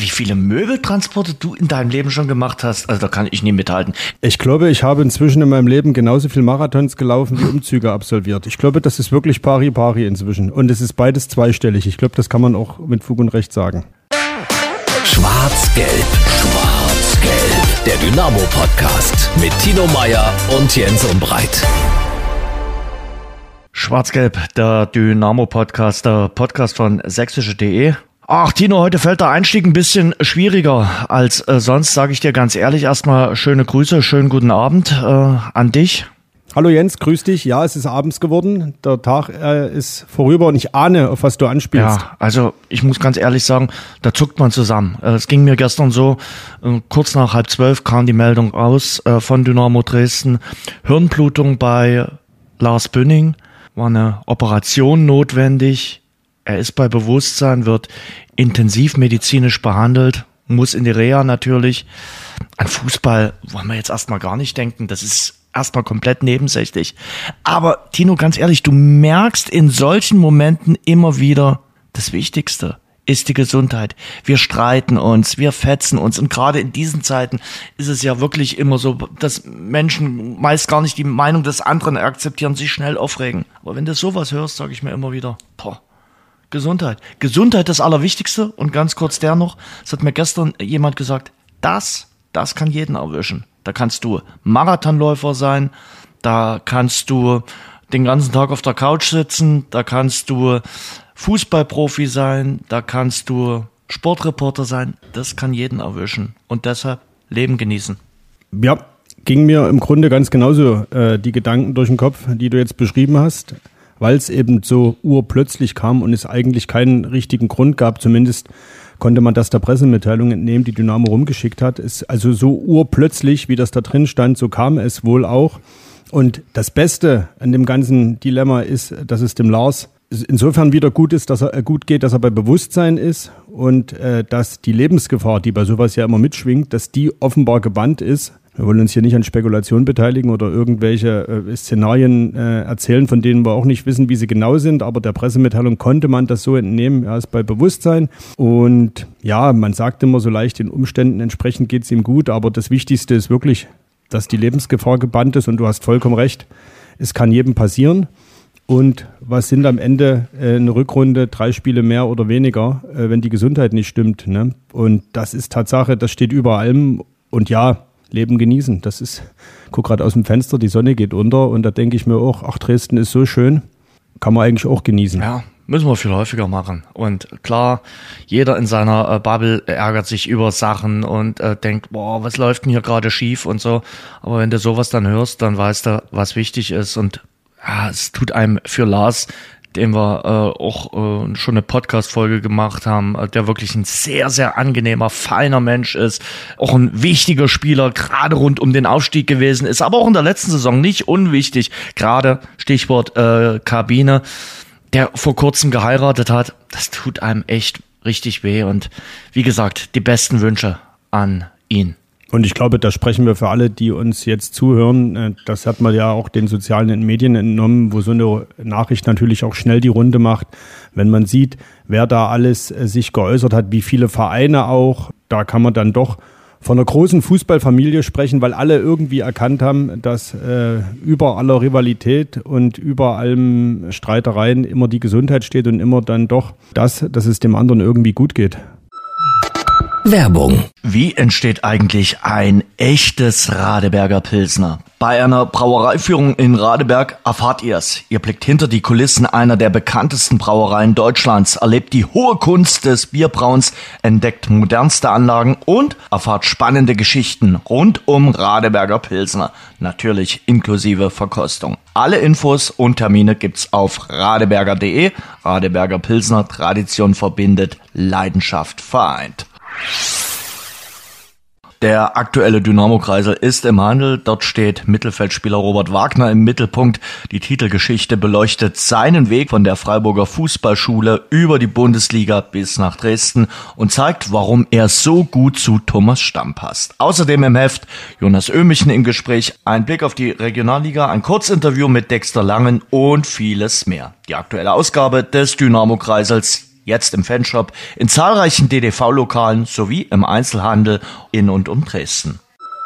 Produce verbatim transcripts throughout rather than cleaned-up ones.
wie viele Möbeltransporte du in deinem Leben schon gemacht hast, also da kann ich nie mithalten. Ich glaube, ich habe inzwischen in meinem Leben genauso viel Marathons gelaufen wie Umzüge absolviert. Ich glaube, das ist wirklich pari pari inzwischen. Und es ist beides zweistellig. Ich glaube, das kann man auch mit Fug und Recht sagen. Schwarz-Gelb, Schwarz-Gelb. Der Dynamo-Podcast mit Tino Meyer und Jens Umbreit. Schwarz-Gelb, der Dynamo-Podcast, der Podcast von sächsische punkt de. Ach Tino, heute fällt der Einstieg ein bisschen schwieriger als äh, sonst, sage ich dir ganz ehrlich. Erstmal schöne Grüße, schönen guten Abend äh, an dich. Hallo Jens, grüß dich. Ja, es ist abends geworden. Der Tag äh, ist vorüber und ich ahne, auf was du anspielst. Ja, also ich muss ganz ehrlich sagen, da zuckt man zusammen. Äh, es ging mir gestern so, äh, kurz nach halb zwölf kam die Meldung raus äh, von Dynamo Dresden. Hirnblutung bei Lars Bünning, war eine Operation notwendig. Er ist bei Bewusstsein, wird intensivmedizinisch behandelt, muss in die Reha natürlich. An Fußball wollen wir jetzt erstmal gar nicht denken, das ist erstmal komplett nebensächlich. Aber Tino, ganz ehrlich, du merkst in solchen Momenten immer wieder, das Wichtigste ist die Gesundheit. Wir streiten uns, wir fetzen uns und gerade in diesen Zeiten ist es ja wirklich immer so, dass Menschen meist gar nicht die Meinung des anderen akzeptieren, sich schnell aufregen. Aber wenn du sowas hörst, sage ich mir immer wieder, boah, Gesundheit. Gesundheit das Allerwichtigste und ganz kurz der noch, es hat mir gestern jemand gesagt, das, das kann jeden erwischen. Da kannst du Marathonläufer sein, da kannst du den ganzen Tag auf der Couch sitzen, da kannst du Fußballprofi sein, da kannst du Sportreporter sein, das kann jeden erwischen und deshalb Leben genießen. Ja, ging mir im Grunde ganz genauso äh, die Gedanken durch den Kopf, die du jetzt beschrieben hast, weil es eben so urplötzlich kam und es eigentlich keinen richtigen Grund gab, zumindest konnte man das der Pressemitteilung entnehmen, die Dynamo rumgeschickt hat. Ist also so urplötzlich, wie das da drin stand, so kam es wohl auch. Und das Beste an dem ganzen Dilemma ist, dass es dem Lars insofern wieder gut ist, dass er gut geht, dass er bei Bewusstsein ist und äh, dass die Lebensgefahr, die bei sowas ja immer mitschwingt, dass die offenbar gebannt ist. Wir wollen uns hier nicht an Spekulationen beteiligen oder irgendwelche äh, Szenarien äh, erzählen, von denen wir auch nicht wissen, wie sie genau sind. Aber der Pressemitteilung konnte man das so entnehmen. Er ist bei Bewusstsein. Und ja, man sagt immer so leicht, den Umständen entsprechend geht es ihm gut. Aber das Wichtigste ist wirklich, dass die Lebensgefahr gebannt ist. Und du hast vollkommen recht, es kann jedem passieren. Und was sind am Ende äh, eine Rückrunde, drei Spiele mehr oder weniger, äh, wenn die Gesundheit nicht stimmt, ne? Und das ist Tatsache, das steht über allem. Und ja, Leben genießen. Das ist, guck gerade aus dem Fenster, die Sonne geht unter und da denke ich mir auch, ach, Dresden ist so schön, kann man eigentlich auch genießen. Ja, müssen wir viel häufiger machen. Und klar, jeder in seiner äh, Bubble ärgert sich über Sachen und äh, denkt, boah, was läuft denn hier gerade schief und so. Aber wenn du sowas dann hörst, dann weißt du, was wichtig ist und ja, es tut einem für Lars, dem wir äh, auch äh, schon eine Podcast-Folge gemacht haben, äh, der wirklich ein sehr, sehr angenehmer, feiner Mensch ist, auch ein wichtiger Spieler, gerade rund um den Aufstieg gewesen ist, aber auch in der letzten Saison nicht unwichtig, gerade Stichwort äh, Kabine, der vor kurzem geheiratet hat, das tut einem echt richtig weh und wie gesagt, die besten Wünsche an ihn. Und ich glaube, da sprechen wir für alle, die uns jetzt zuhören. Das hat man ja auch den sozialen Medien entnommen, wo so eine Nachricht natürlich auch schnell die Runde macht. Wenn man sieht, wer da alles sich geäußert hat, wie viele Vereine auch, da kann man dann doch von einer großen Fußballfamilie sprechen, weil alle irgendwie erkannt haben, dass äh, über aller Rivalität und über allem Streitereien immer die Gesundheit steht und immer dann doch das, dass es dem anderen irgendwie gut geht. Werbung. Wie entsteht eigentlich ein echtes Radeberger Pilsner? Bei einer Brauereiführung in Radeberg erfahrt ihr's. Ihr blickt hinter die Kulissen einer der bekanntesten Brauereien Deutschlands, erlebt die hohe Kunst des Bierbrauens, entdeckt modernste Anlagen und erfahrt spannende Geschichten rund um Radeberger Pilsner. Natürlich inklusive Verkostung. Alle Infos und Termine gibt's auf radeberger punkt de. Radeberger Pilsner, Tradition verbindet, Leidenschaft vereint. Der aktuelle Dynamo-Kreisel ist im Handel. Dort steht Mittelfeldspieler Robert Wagner im Mittelpunkt. Die Titelgeschichte beleuchtet seinen Weg von der Freiburger Fußballschule über die Bundesliga bis nach Dresden und zeigt, warum er so gut zu Thomas Stamm passt. Außerdem im Heft Jonas Ömichen im Gespräch, ein Blick auf die Regionalliga, ein Kurzinterview mit Dexter Langen und vieles mehr. Die aktuelle Ausgabe des Dynamo-Kreisels jetzt im Fanshop, in zahlreichen D D V-Lokalen sowie im Einzelhandel in und um Dresden.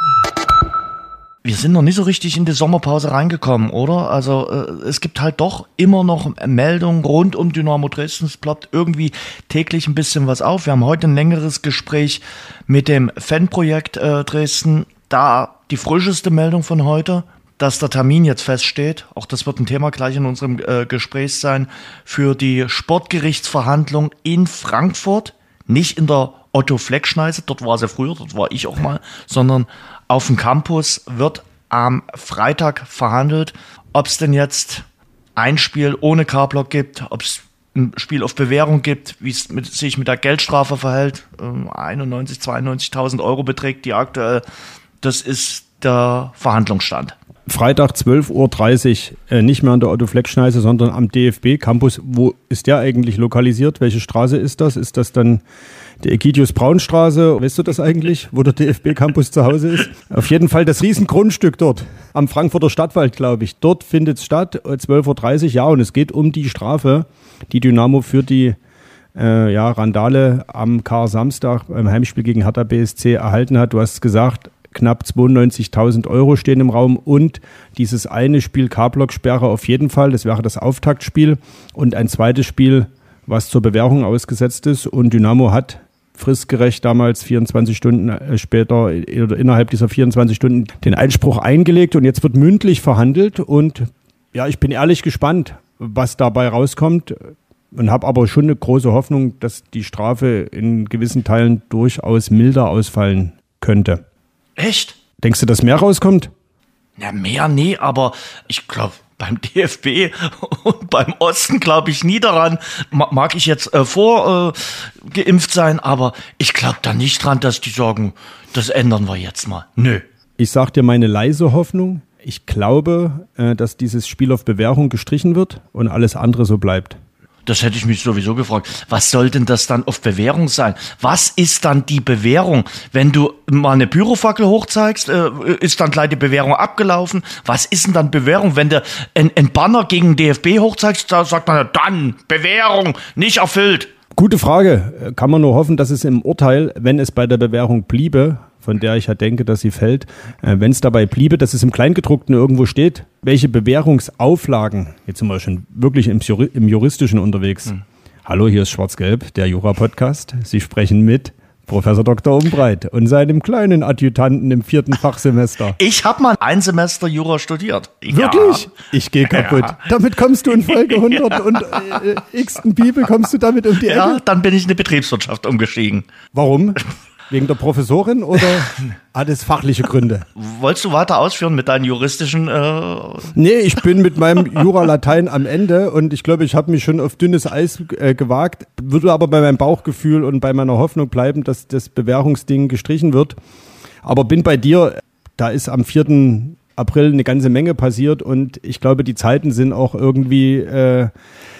Wir sind noch nicht so richtig in die Sommerpause reingekommen, oder? Also äh, es gibt halt doch immer noch Meldungen rund um Dynamo Dresden. Es ploppt irgendwie täglich ein bisschen was auf. Wir haben heute ein längeres Gespräch mit dem Fanprojekt äh, Dresden. Da die frischeste Meldung von heute, dass der Termin jetzt feststeht. Auch das wird ein Thema gleich in unserem äh, Gespräch sein. Für die Sportgerichtsverhandlung in Frankfurt. Nicht in der Otto-Fleck-Schneise, dort war sie früher, dort war ich auch mal, sondern auf dem Campus wird am Freitag verhandelt, ob es denn jetzt ein Spiel ohne K-Block gibt, ob es ein Spiel auf Bewährung gibt, wie es mit, sich mit der Geldstrafe verhält. einundneunzig, zweiundneunzigtausend Euro beträgt die aktuell. Das ist der Verhandlungsstand. Freitag zwölf Uhr dreißig, äh, nicht mehr an der Otto-Fleck-Schneise, sondern am D F B-Campus. Wo ist der eigentlich lokalisiert? Welche Straße ist das? Ist das dann die Egidius-Braun-Straße? Weißt du das eigentlich, wo der D F B-Campus zu Hause ist? Auf jeden Fall das Riesengrundstück dort, am Frankfurter Stadtwald, glaube ich. Dort findet es statt, zwölf Uhr dreißig, ja, und es geht um die Strafe, die Dynamo für die äh, ja, Randale am Kar-Samstag beim Heimspiel gegen Hertha B S C erhalten hat. Du hast gesagt, knapp zweiundneunzigtausend Euro stehen im Raum und dieses eine Spiel K-Block-Sperre auf jeden Fall, das wäre das Auftaktspiel und ein zweites Spiel, was zur Bewährung ausgesetzt ist, und Dynamo hat fristgerecht damals vierundzwanzig Stunden später oder innerhalb dieser vierundzwanzig Stunden den Einspruch eingelegt und jetzt wird mündlich verhandelt und ja, ich bin ehrlich gespannt, was dabei rauskommt und habe aber schon eine große Hoffnung, dass die Strafe in gewissen Teilen durchaus milder ausfallen könnte. Echt? Denkst du, dass mehr rauskommt? Ja, mehr nee, aber ich glaube, beim D F B und beim Osten glaube ich nie daran. Mag ich jetzt äh, vorgeimpft äh, sein, aber ich glaube da nicht dran, dass die sagen, das ändern wir jetzt mal. Nö. Ich sag dir meine leise Hoffnung. Ich glaube, äh, dass dieses Spiel auf Bewährung gestrichen wird und alles andere so bleibt. Das hätte ich mich sowieso gefragt. Was soll denn das dann auf Bewährung sein? Was ist dann die Bewährung? Wenn du mal eine Pyrofackel hochzeigst, äh, ist dann gleich die Bewährung abgelaufen? Was ist denn dann Bewährung? Wenn du ein, ein Banner gegen D F B hochzeigst, da sagt man ja dann Bewährung, nicht erfüllt. Gute Frage. Kann man nur hoffen, dass es im Urteil, wenn es bei der Bewährung bliebe, von der ich ja denke, dass sie fällt, äh, wenn es dabei bliebe, dass es im Kleingedruckten irgendwo steht, welche Bewährungsauflagen, jetzt sind wir schon wirklich im, Juri- im Juristischen unterwegs. Hm. Hallo, hier ist Schwarz-Gelb, der Jura-Podcast. Sie sprechen mit Professor Doktor Umbreit und seinem kleinen Adjutanten im vierten Fachsemester. Ich habe mal ein Semester Jura studiert. Wirklich? Ja. Ich gehe kaputt. Ja. Damit kommst du in Folge hundert ja. und äh, x-ten Bibel kommst du damit um die Ecke? Ja, dann bin ich in die Betriebswirtschaft umgestiegen. Warum? Wegen der Professorin oder hat es fachliche Gründe? Wolltest du weiter ausführen mit deinen juristischen... Äh Nee, ich bin mit meinem Jura-Latein am Ende und ich glaube, ich habe mich schon auf dünnes Eis äh, gewagt, würde aber bei meinem Bauchgefühl und bei meiner Hoffnung bleiben, dass das Bewährungsding gestrichen wird. Aber bin bei dir, da ist am vierten April eine ganze Menge passiert und ich glaube, die Zeiten sind auch irgendwie... Äh,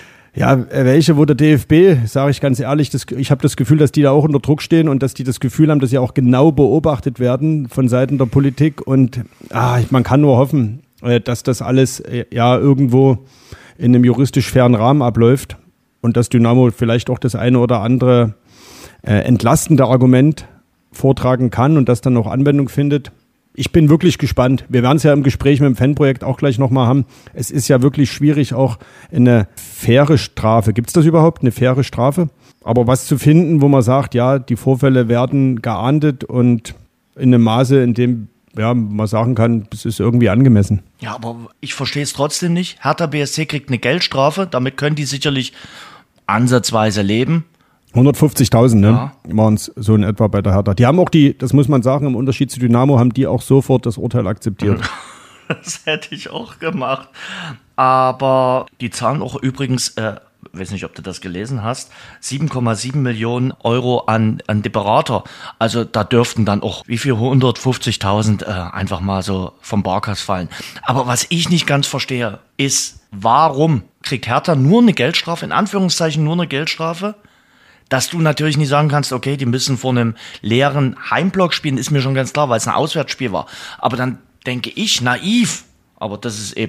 Ja, welche, wo der D F B, sage ich ganz ehrlich, das, ich habe das Gefühl, dass die da auch unter Druck stehen und dass die das Gefühl haben, dass sie auch genau beobachtet werden von Seiten der Politik und ah, man kann nur hoffen, dass das alles ja irgendwo in einem juristisch fairen Rahmen abläuft und dass Dynamo vielleicht auch das eine oder andere äh, entlastende Argument vortragen kann und das dann auch Anwendung findet. Ich bin wirklich gespannt. Wir werden es ja im Gespräch mit dem Fanprojekt auch gleich nochmal haben. Es ist ja wirklich schwierig, auch eine faire Strafe. Gibt es das überhaupt, eine faire Strafe? Aber was zu finden, wo man sagt, ja, die Vorfälle werden geahndet und in einem Maße, in dem ja, man sagen kann, es ist irgendwie angemessen. Ja, aber ich verstehe es trotzdem nicht. Hertha B S C kriegt eine Geldstrafe. Damit können die sicherlich ansatzweise leben. hundertfünfzigtausend, ne? Ja. Waren es so in etwa bei der Hertha. Die haben auch die, das muss man sagen, im Unterschied zu Dynamo, haben die auch sofort das Urteil akzeptiert. Das hätte ich auch gemacht. Aber die zahlen auch übrigens, äh, weiß nicht, ob du das gelesen hast, sieben Komma sieben Millionen Euro an, an den Berater. Also da dürften dann auch wie viel hundertfünfzigtausend äh, einfach mal so vom Barkas fallen. Aber was ich nicht ganz verstehe, ist, warum kriegt Hertha nur eine Geldstrafe, in Anführungszeichen nur eine Geldstrafe? Dass du natürlich nicht sagen kannst, okay, die müssen vor einem leeren Heimblock spielen, ist mir schon ganz klar, weil es ein Auswärtsspiel war. Aber dann denke ich, naiv, aber das ist eben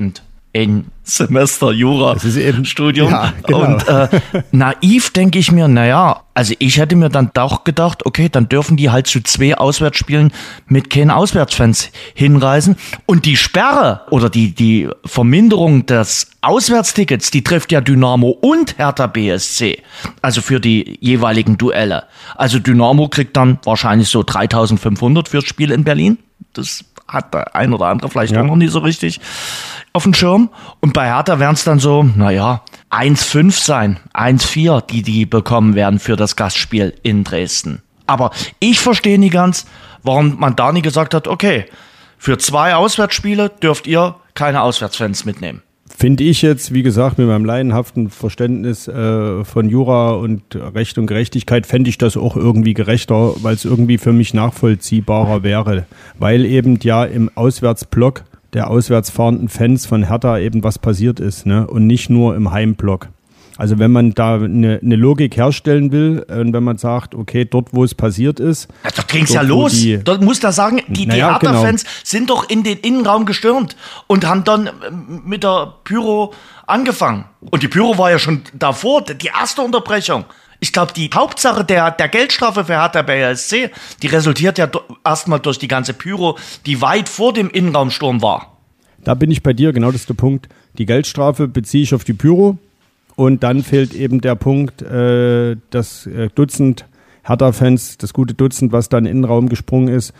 ein Semester Jura-Studium. Ja, genau. Und äh, naiv denke ich mir, naja, also ich hätte mir dann doch gedacht, okay, dann dürfen die halt zu zwei Auswärtsspielen mit keinen Auswärtsfans hinreisen. Und die Sperre oder die, die Verminderung des Auswärtstickets, die trifft ja Dynamo und Hertha B S C. Also für die jeweiligen Duelle. Also Dynamo kriegt dann wahrscheinlich so dreitausendfünfhundert fürs Spiel in Berlin. Das hat der ein oder andere vielleicht ja. auch noch nicht so richtig auf dem Schirm. Und bei Hertha werden es dann so, naja, eins Komma fünf sein, eins Komma vier, die die bekommen werden für das Gastspiel in Dresden. Aber ich verstehe nicht ganz, warum man da nie gesagt hat, okay, für zwei Auswärtsspiele dürft ihr keine Auswärtsfans mitnehmen. Finde ich jetzt, wie gesagt, mit meinem laienhaften Verständnis äh, von Jura und Recht und Gerechtigkeit, fände ich das auch irgendwie gerechter, weil es irgendwie für mich nachvollziehbarer wäre. Weil eben ja im Auswärtsblock der auswärts fahrenden Fans von Hertha eben was passiert ist, ne? Und nicht nur im Heimblock. Also wenn man da eine, eine Logik herstellen will und wenn man sagt, okay, dort wo es passiert ist. Ja, dort ging's ja los. Die, dort muss da sagen, die, die ja, Hertha-Fans genau. sind doch in den Innenraum gestürmt und haben dann mit der Pyro angefangen. Und die Pyro war ja schon davor, die erste Unterbrechung. Ich glaube, die Hauptsache der, der Geldstrafe für Hertha B S C, die resultiert ja do, erstmal durch die ganze Pyro, die weit vor dem Innenraumsturm war. Da bin ich bei dir, genau das ist der Punkt. Die Geldstrafe beziehe ich auf die Pyro und dann fehlt eben der Punkt, äh, das äh, Dutzend Hertha-Fans, das gute Dutzend, was da in den Innenraum gesprungen ist.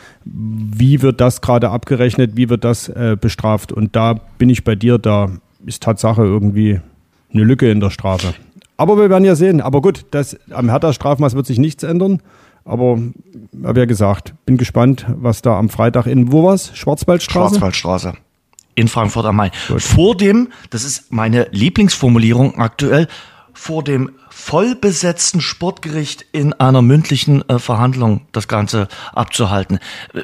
Wie wird das gerade abgerechnet, wie wird das äh, bestraft? Und da bin ich bei dir, da ist Tatsache irgendwie eine Lücke in der Strafe. Aber wir werden ja sehen. Aber gut, das, am Hertha-Strafmaß wird sich nichts ändern. Aber, habe ja gesagt, bin gespannt, was da am Freitag in, wo war's? Schwarzwaldstraße? Schwarzwaldstraße. In Frankfurt am Main. Gut. Vor dem, das ist meine Lieblingsformulierung aktuell, vor dem vollbesetzten Sportgericht in einer mündlichen äh, Verhandlung das Ganze abzuhalten.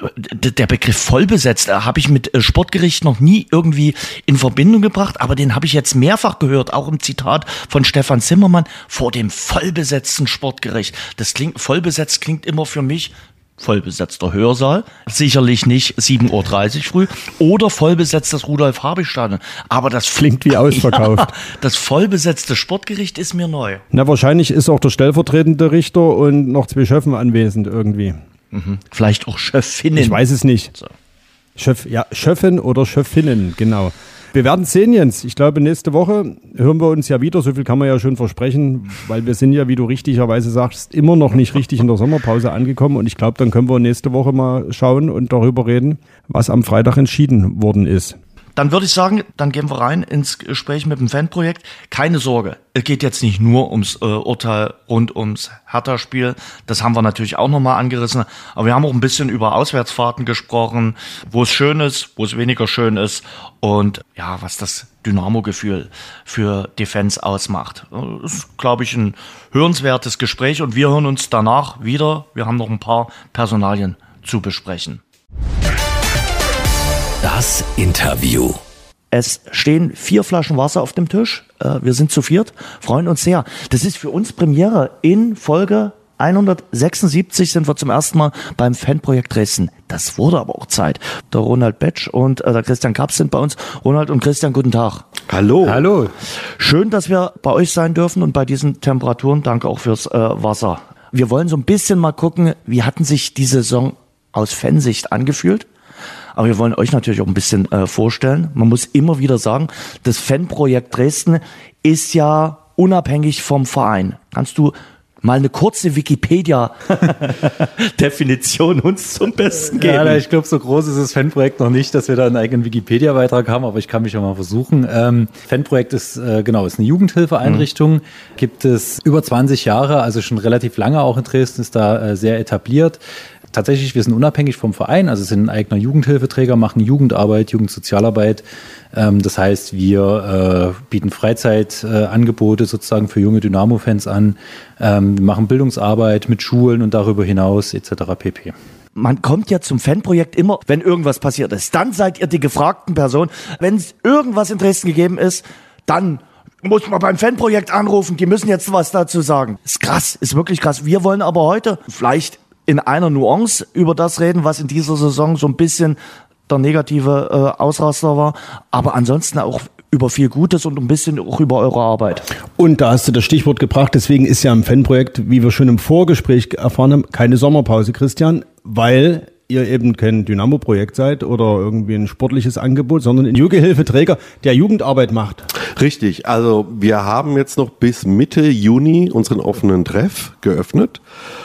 D- der Begriff vollbesetzt äh, habe ich mit äh, Sportgericht noch nie irgendwie in Verbindung gebracht, aber den habe ich jetzt mehrfach gehört, auch im Zitat von Stefan Zimmermann, vor dem vollbesetzten Sportgericht. Das klingt, vollbesetzt klingt immer für mich vollbesetzter Hörsaal, sicherlich nicht sieben Uhr dreißig früh oder vollbesetztes Rudolf-Habich-Stadion. Aber das klingt wie ausverkauft. Ja, das vollbesetzte Sportgericht ist mir neu. Na, wahrscheinlich ist auch der stellvertretende Richter und noch zwei Schöffen anwesend irgendwie. Mhm. Vielleicht auch Schöffinnen. Ich weiß es nicht. So. Schöff, ja, Schöffen oder Schöffinnen, genau. Wir werden sehen, Jens. Ich glaube, nächste Woche hören wir uns ja wieder. So viel kann man ja schon versprechen, weil wir sind ja, wie du richtigerweise sagst, immer noch nicht richtig in der Sommerpause angekommen. Und ich glaube, dann können wir nächste Woche mal schauen und darüber reden, was am Freitag entschieden worden ist. Dann würde ich sagen, dann gehen wir rein ins Gespräch mit dem Fanprojekt. Keine Sorge, es geht jetzt nicht nur ums äh, Urteil rund ums Hertha-Spiel. Das haben wir natürlich auch nochmal angerissen. Aber wir haben auch ein bisschen über Auswärtsfahrten gesprochen, wo es schön ist, wo es weniger schön ist und ja, was das Dynamo-Gefühl für die Fans ausmacht. Das ist, glaube ich, ein hörenswertes Gespräch und wir hören uns danach wieder. Wir haben noch ein paar Personalien zu besprechen. Das Interview. Es stehen vier Flaschen Wasser auf dem Tisch. Wir sind zu viert, freuen uns sehr. Das ist für uns Premiere. In Folge hundertsechsundsiebzig sind wir zum ersten Mal beim Fanprojekt Dresden. Das wurde aber auch Zeit. Der Ronald Betsch und der Christian Kaps sind bei uns. Ronald und Christian, guten Tag. Hallo. Hallo. Schön, dass wir bei euch sein dürfen und bei diesen Temperaturen. Danke auch fürs äh, Wasser. Wir wollen so ein bisschen mal gucken, wie hatten sich die Saison aus Fansicht angefühlt? Aber wir wollen euch natürlich auch ein bisschen äh, vorstellen. Man muss immer wieder sagen, das Fanprojekt Dresden ist ja unabhängig vom Verein. Kannst du mal eine kurze Wikipedia-Definition uns zum Besten geben? Ja, ich glaube, so groß ist das Fanprojekt noch nicht, dass wir da einen eigenen Wikipedia-Beitrag haben, aber ich kann mich ja mal versuchen. Ähm, Fanprojekt ist, äh, genau, ist eine Jugendhilfeeinrichtung, mhm. gibt es über zwanzig Jahre, also schon relativ lange auch in Dresden, ist da äh, sehr etabliert. Tatsächlich, wir sind unabhängig vom Verein, also sind ein eigener Jugendhilfeträger, machen Jugendarbeit, Jugendsozialarbeit. Ähm, das heißt, wir äh, bieten Freizeitangebote äh, sozusagen für junge Dynamo-Fans an. Ähm, wir machen Bildungsarbeit mit Schulen und darüber hinaus et cetera pp. Man kommt ja zum Fanprojekt immer, wenn irgendwas passiert ist. Dann seid ihr die gefragten Personen. Wenn es irgendwas in Dresden gegeben ist, dann muss man beim Fanprojekt anrufen. Die müssen jetzt was dazu sagen. Ist krass, ist wirklich krass. Wir wollen aber heute vielleicht in einer Nuance über das reden, was in dieser Saison so ein bisschen der negative äh, Ausraster war, aber ansonsten auch über viel Gutes und ein bisschen auch über eure Arbeit. Und da hast du das Stichwort gebracht, deswegen ist ja im Fanprojekt, wie wir schon im Vorgespräch erfahren haben, keine Sommerpause, Christian, weil ihr eben kein Dynamo-Projekt seid oder irgendwie ein sportliches Angebot, sondern ein Jugendhilfeträger, der Jugendarbeit macht. Richtig, also wir haben jetzt noch bis Mitte Juni unseren offenen Treff geöffnet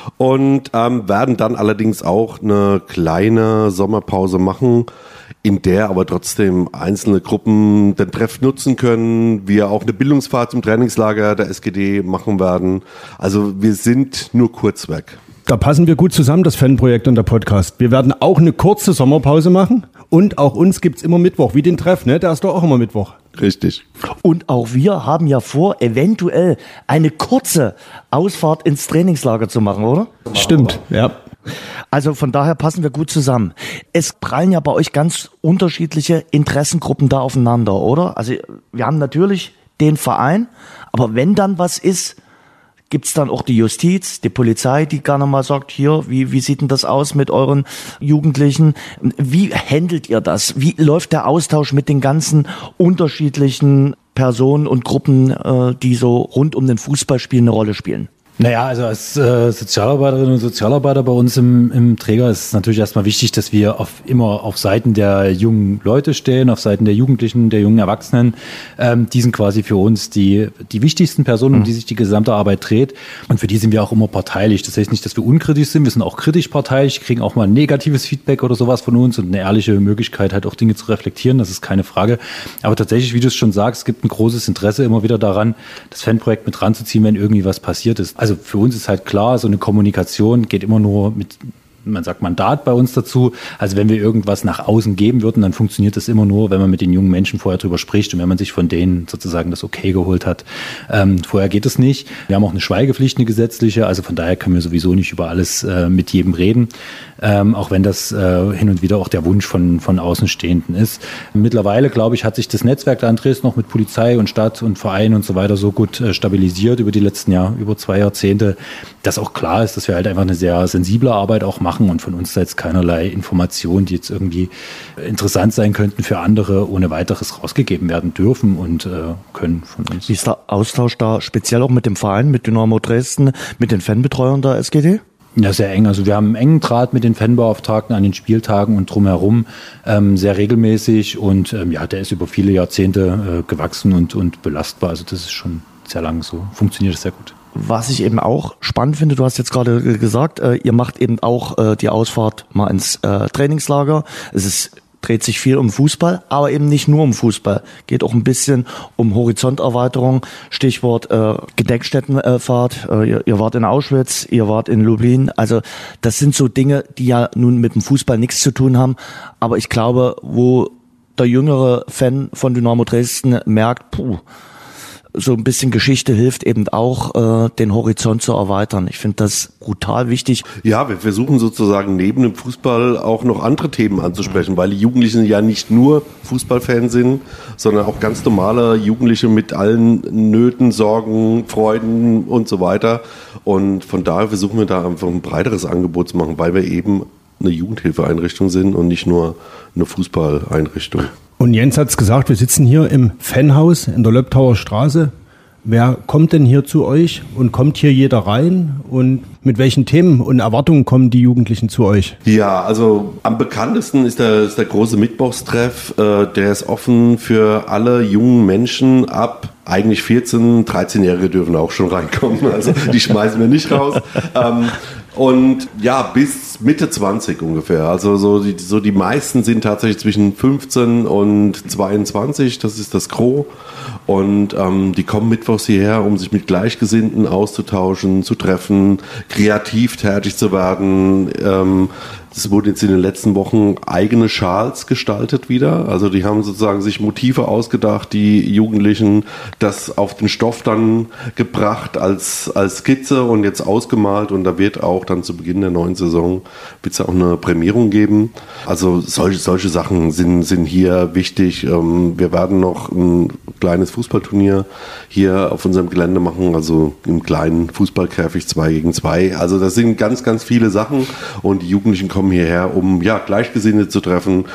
und ähm, werden dann allerdings auch eine kleine Sommerpause machen, in der aber trotzdem einzelne Gruppen den Treff nutzen können, wir auch eine Bildungsfahrt zum Trainingslager der S G D machen werden. Also wir sind nur kurz weg. Da passen wir gut zusammen, das Fanprojekt und der Podcast. Wir werden auch eine kurze Sommerpause machen und auch uns gibt's immer Mittwoch, wie den Treff, ne? Der ist doch auch immer Mittwoch. Richtig. Und auch wir haben ja vor, eventuell eine kurze Ausfahrt ins Trainingslager zu machen, oder? Stimmt, ja. Also von daher passen wir gut zusammen. Es prallen ja bei euch ganz unterschiedliche Interessengruppen da aufeinander, oder? Also wir haben natürlich den Verein, aber wenn dann was ist, gibt's dann auch die Justiz, die Polizei, die gerne mal sagt, hier, wie, wie sieht denn das aus mit euren Jugendlichen? Wie handelt ihr das? Wie läuft der Austausch mit den ganzen unterschiedlichen Personen und Gruppen, äh, die so rund um den Fußballspiel eine Rolle spielen? Naja, also als äh, Sozialarbeiterinnen und Sozialarbeiter bei uns im, im Träger ist es natürlich erstmal wichtig, dass wir auf, immer auf Seiten der jungen Leute stehen, auf Seiten der Jugendlichen, der jungen Erwachsenen. Ähm, die sind quasi für uns die, die wichtigsten Personen, um die sich die gesamte Arbeit dreht. Und für die sind wir auch immer parteilich. Das heißt nicht, dass wir unkritisch sind, wir sind auch kritisch parteilich, kriegen auch mal ein negatives Feedback oder sowas von uns und eine ehrliche Möglichkeit, halt auch Dinge zu reflektieren, das ist keine Frage. Aber tatsächlich, wie du es schon sagst, es gibt ein großes Interesse immer wieder daran, das Fanprojekt mit ranzuziehen, wenn irgendwie was passiert ist. Also für uns ist halt klar, so eine Kommunikation geht immer nur mit, man sagt Mandat bei uns dazu. Also wenn wir irgendwas nach außen geben würden, dann funktioniert das immer nur, wenn man mit den jungen Menschen vorher drüber spricht und wenn man sich von denen sozusagen das Okay geholt hat. Ähm, vorher geht es nicht. Wir haben auch eine Schweigepflicht, eine gesetzliche, also von daher können wir sowieso nicht über alles äh, mit jedem reden, ähm, auch wenn das äh, hin und wieder auch der Wunsch von, von Außenstehenden ist. Mittlerweile, glaube ich, hat sich das Netzwerk da in Dresden noch mit Polizei und Stadt und Verein und so weiter so gut äh, stabilisiert über die letzten Jahre, über zwei Jahrzehnte, dass auch klar ist, dass wir halt einfach eine sehr sensible Arbeit auch machen und von uns ist jetzt keinerlei Informationen, die jetzt irgendwie interessant sein könnten für andere, ohne weiteres rausgegeben werden dürfen und äh, können von uns. Wie ist der Austausch da speziell auch mit dem Verein, mit Dynamo Dresden, mit den Fanbetreuern der S G D? Ja, sehr eng. Also wir haben einen engen Draht mit den Fanbeauftragten an den Spieltagen und drumherum, ähm, sehr regelmäßig und ähm, ja, der ist über viele Jahrzehnte äh, gewachsen und, und belastbar. Also das ist schon sehr lang so. Funktioniert sehr gut. Was ich eben auch spannend finde, du hast jetzt gerade gesagt, äh, ihr macht eben auch äh, die Ausfahrt mal ins äh, Trainingslager. Es ist, dreht sich viel um Fußball, aber eben nicht nur um Fußball. Geht auch ein bisschen um Horizonterweiterung. Stichwort äh, Gedenkstättenfahrt. Äh, ihr, ihr wart in Auschwitz, ihr wart in Lublin. Also das sind so Dinge, die ja nun mit dem Fußball nichts zu tun haben. Aber ich glaube, wo der jüngere Fan von Dynamo Dresden merkt, puh, so ein bisschen Geschichte hilft eben auch, äh, den Horizont zu erweitern. Ich finde das brutal wichtig. Ja, wir versuchen sozusagen neben dem Fußball auch noch andere Themen anzusprechen, weil die Jugendlichen ja nicht nur Fußballfans sind, sondern auch ganz normale Jugendliche mit allen Nöten, Sorgen, Freuden und so weiter. Und von daher versuchen wir da einfach ein breiteres Angebot zu machen, weil wir eben eine Jugendhilfeeinrichtung sind und nicht nur eine Fußballeinrichtung. Und Jens hat's gesagt, wir sitzen hier im Fanhaus in der Löbtauer Straße. Wer kommt denn hier zu euch und kommt hier jeder rein? Und mit welchen Themen und Erwartungen kommen die Jugendlichen zu euch? Ja, also am bekanntesten ist der, ist der große Mittwochstreff. Äh, der ist offen für alle jungen Menschen ab eigentlich vierzehn, dreizehnjährige dürfen auch schon reinkommen. Also die schmeißen wir nicht raus. ähm, Und ja, bis Mitte zwanzig ungefähr. Also so die, so die meisten sind tatsächlich zwischen fünfzehn und zweiundzwanzig. Das ist das Gros. Und ähm, die kommen mittwochs hierher, um sich mit Gleichgesinnten auszutauschen, zu treffen, kreativ tätig zu werden. Ähm, Es wurden jetzt in den letzten Wochen eigene Schals gestaltet wieder. Also die haben sozusagen sich Motive ausgedacht, die Jugendlichen das auf den Stoff dann gebracht als, als Skizze und jetzt ausgemalt. Und da wird auch dann zu Beginn der neuen Saison wird es auch eine Prämierung geben. Also solche, solche Sachen sind, sind hier wichtig. Wir werden noch ein kleines Fußballturnier hier auf unserem Gelände machen, also im kleinen Fußballkäfig zwei gegen zwei. Also das sind ganz, ganz viele Sachen und die Jugendlichen kommen hierher, um ja Gleichgesinnte zu treffen,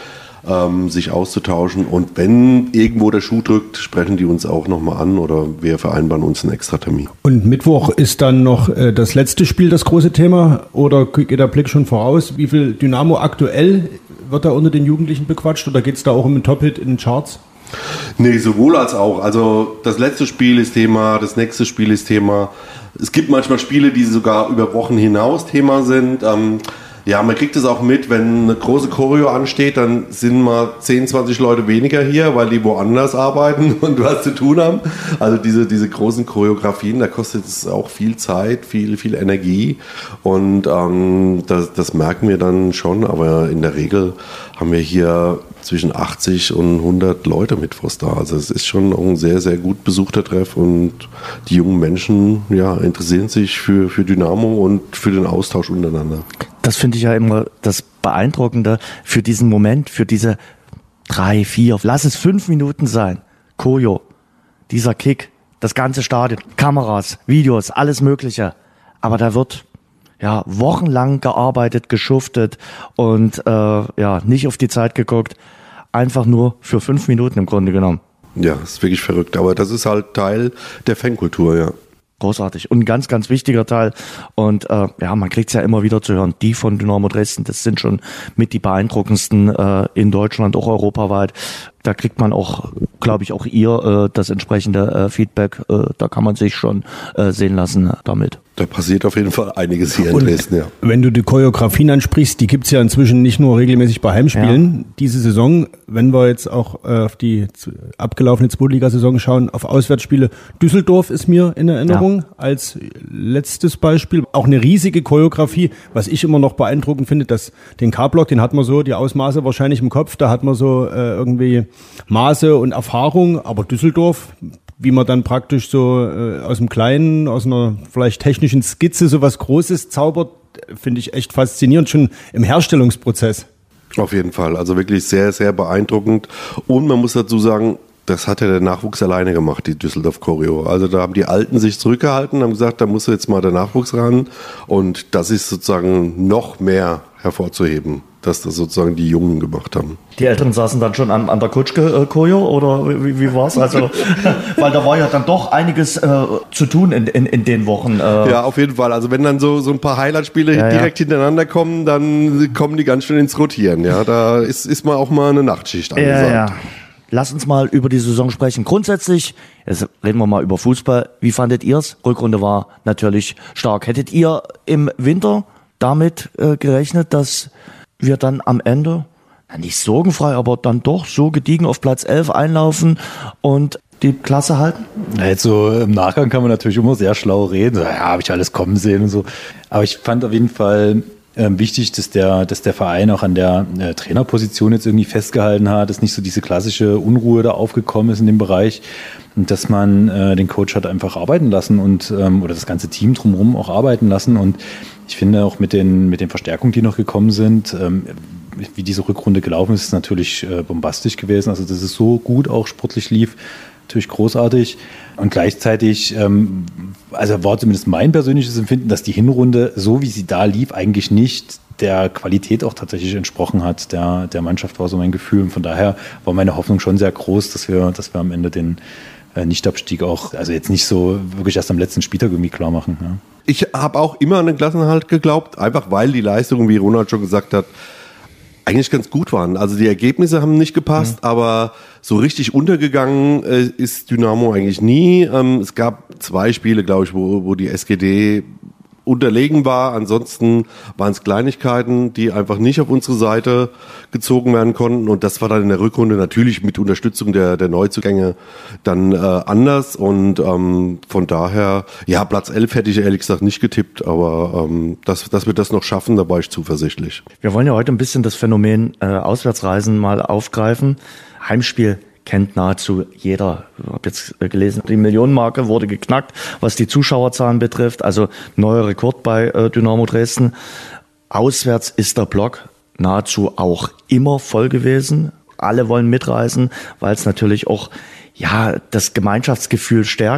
ähm, sich auszutauschen. Und wenn irgendwo der Schuh drückt, sprechen die uns auch nochmal an oder wir vereinbaren uns einen extra Termin. Und Mittwoch ist dann noch äh, das letzte Spiel das große Thema oder geht der Blick schon voraus? Wie viel Dynamo aktuell wird da unter den Jugendlichen bequatscht oder geht es da auch um einen Top-Hit in den Charts? Nee, sowohl als auch. Also das letzte Spiel ist Thema, das nächste Spiel ist Thema. Es gibt manchmal Spiele, die sogar über Wochen hinaus Thema sind. Ähm, ja, man kriegt es auch mit, wenn eine große Choreo ansteht, dann sind mal zehn, zwanzig Leute weniger hier, weil die woanders arbeiten und was zu tun haben. Also diese, diese großen Choreografien, da kostet es auch viel Zeit, viel, viel Energie und ähm, das, das merken wir dann schon, aber in der Regel haben wir hier zwischen achtzig und hundert Leute Mittwochs da. Also es ist schon auch ein sehr, sehr gut besuchter Treff und die jungen Menschen ja, interessieren sich für, für Dynamo und für den Austausch untereinander. Das finde ich ja immer das Beeindruckende für diesen Moment, für diese drei, vier, lass es fünf Minuten sein. Choreo, dieser Kick, das ganze Stadion, Kameras, Videos, alles Mögliche. Aber da wird ja wochenlang gearbeitet, geschuftet und äh, ja nicht auf die Zeit geguckt. Einfach nur für fünf Minuten im Grunde genommen. Ja, ist wirklich verrückt. Aber das ist halt Teil der Fankultur, ja. Großartig und ein ganz, ganz wichtiger Teil. Und äh, ja, man kriegt es ja immer wieder zu hören. Die von Dynamo Dresden, das sind schon mit die beeindruckendsten äh, in Deutschland, auch europaweit. Da kriegt man auch, glaube ich, auch ihr äh, das entsprechende äh, Feedback. Äh, da kann man sich schon äh, sehen lassen damit. Da passiert auf jeden Fall einiges hier und in Dresden, ja. Wenn du die Choreografien ansprichst, die gibt's ja inzwischen nicht nur regelmäßig bei Heimspielen. Ja. Diese Saison, wenn wir jetzt auch äh, auf die abgelaufene Zweitligasaison schauen, auf Auswärtsspiele. Düsseldorf ist mir in Erinnerung ja. als letztes Beispiel. Auch eine riesige Choreografie, was ich immer noch beeindruckend finde, dass den K-Block, den hat man so, die Ausmaße wahrscheinlich im Kopf, da hat man so äh, irgendwie Maße und Erfahrung, aber Düsseldorf, wie man dann praktisch so äh, aus dem Kleinen, aus einer vielleicht technischen Skizze so was Großes zaubert, finde ich echt faszinierend, schon im Herstellungsprozess. Auf jeden Fall, also wirklich sehr, sehr beeindruckend und man muss dazu sagen, das hat ja der Nachwuchs alleine gemacht, die Düsseldorf Choreo. Also da haben die Alten sich zurückgehalten, haben gesagt, da muss jetzt mal der Nachwuchs ran und das ist sozusagen noch mehr hervorzuheben, dass das sozusagen die Jungen gemacht haben. Die Älteren saßen dann schon an, an der Kutschke-Choreo oder wie, wie war es? Also, weil da war ja dann doch einiges äh, zu tun in, in, in den Wochen. Äh. Ja, auf jeden Fall. Also wenn dann so, so ein paar Highlight-Spiele ja, direkt ja. hintereinander kommen, dann kommen die ganz schön ins Rotieren. Ja, da ist, ist mal auch mal eine Nachtschicht angesagt. Ja, ja. Lass uns mal über die Saison sprechen. Grundsätzlich, jetzt reden wir mal über Fußball. Wie fandet ihr's? Rückrunde war natürlich stark. Hättet ihr im Winter damit äh, gerechnet, dass wir dann am Ende, na nicht sorgenfrei, aber dann doch so gediegen auf Platz elf einlaufen und die Klasse halten? Jetzt so im Nachgang kann man natürlich immer sehr schlau reden. Ja, habe ich alles kommen sehen und so. Aber ich fand auf jeden Fall ähm, wichtig, dass der, dass der Verein auch an der äh, Trainerposition jetzt irgendwie festgehalten hat, dass nicht so diese klassische Unruhe da aufgekommen ist in dem Bereich. Und dass man äh, den Coach hat einfach arbeiten lassen und ähm, oder das ganze Team drumherum auch arbeiten lassen. Und ich finde auch mit den, mit den Verstärkungen, die noch gekommen sind, ähm, wie diese Rückrunde gelaufen ist, ist natürlich äh, bombastisch gewesen. Also dass es so gut auch sportlich lief, natürlich großartig. Und gleichzeitig, ähm, also war zumindest mein persönliches Empfinden, dass die Hinrunde, so wie sie da lief, eigentlich nicht der Qualität auch tatsächlich entsprochen hat. Der, der Mannschaft war so mein Gefühl. Und von daher war meine Hoffnung schon sehr groß, dass wir, dass wir am Ende den Nichtabstieg auch, also jetzt nicht so wirklich erst am letzten Spieltag irgendwie klar machen. Ja. Ich habe auch immer an den Klassenerhalt geglaubt, einfach weil die Leistungen, wie Ronald schon gesagt hat, eigentlich ganz gut waren. Also die Ergebnisse haben nicht gepasst, mhm. aber so richtig untergegangen äh, ist Dynamo eigentlich nie. Ähm, es gab zwei Spiele, glaube ich, wo, wo die S G D unterlegen war. Ansonsten waren es Kleinigkeiten, die einfach nicht auf unsere Seite gezogen werden konnten. Und das war dann in der Rückrunde natürlich mit Unterstützung der, der Neuzugänge dann äh, anders. Und ähm, von daher, ja, Platz elf hätte ich ehrlich gesagt nicht getippt. Aber ähm, dass, dass wir das noch schaffen, da war ich zuversichtlich. Wir wollen ja heute ein bisschen das Phänomen äh, Auswärtsreisen mal aufgreifen. Heimspiel kennt nahezu jeder. Ich habe jetzt gelesen, die Millionenmarke wurde geknackt, was die Zuschauerzahlen betrifft. Also neuer Rekord bei äh, Dynamo Dresden. Auswärts ist der Block nahezu auch immer voll gewesen. Alle wollen mitreisen, weil es natürlich auch ja das Gemeinschaftsgefühl stärkt.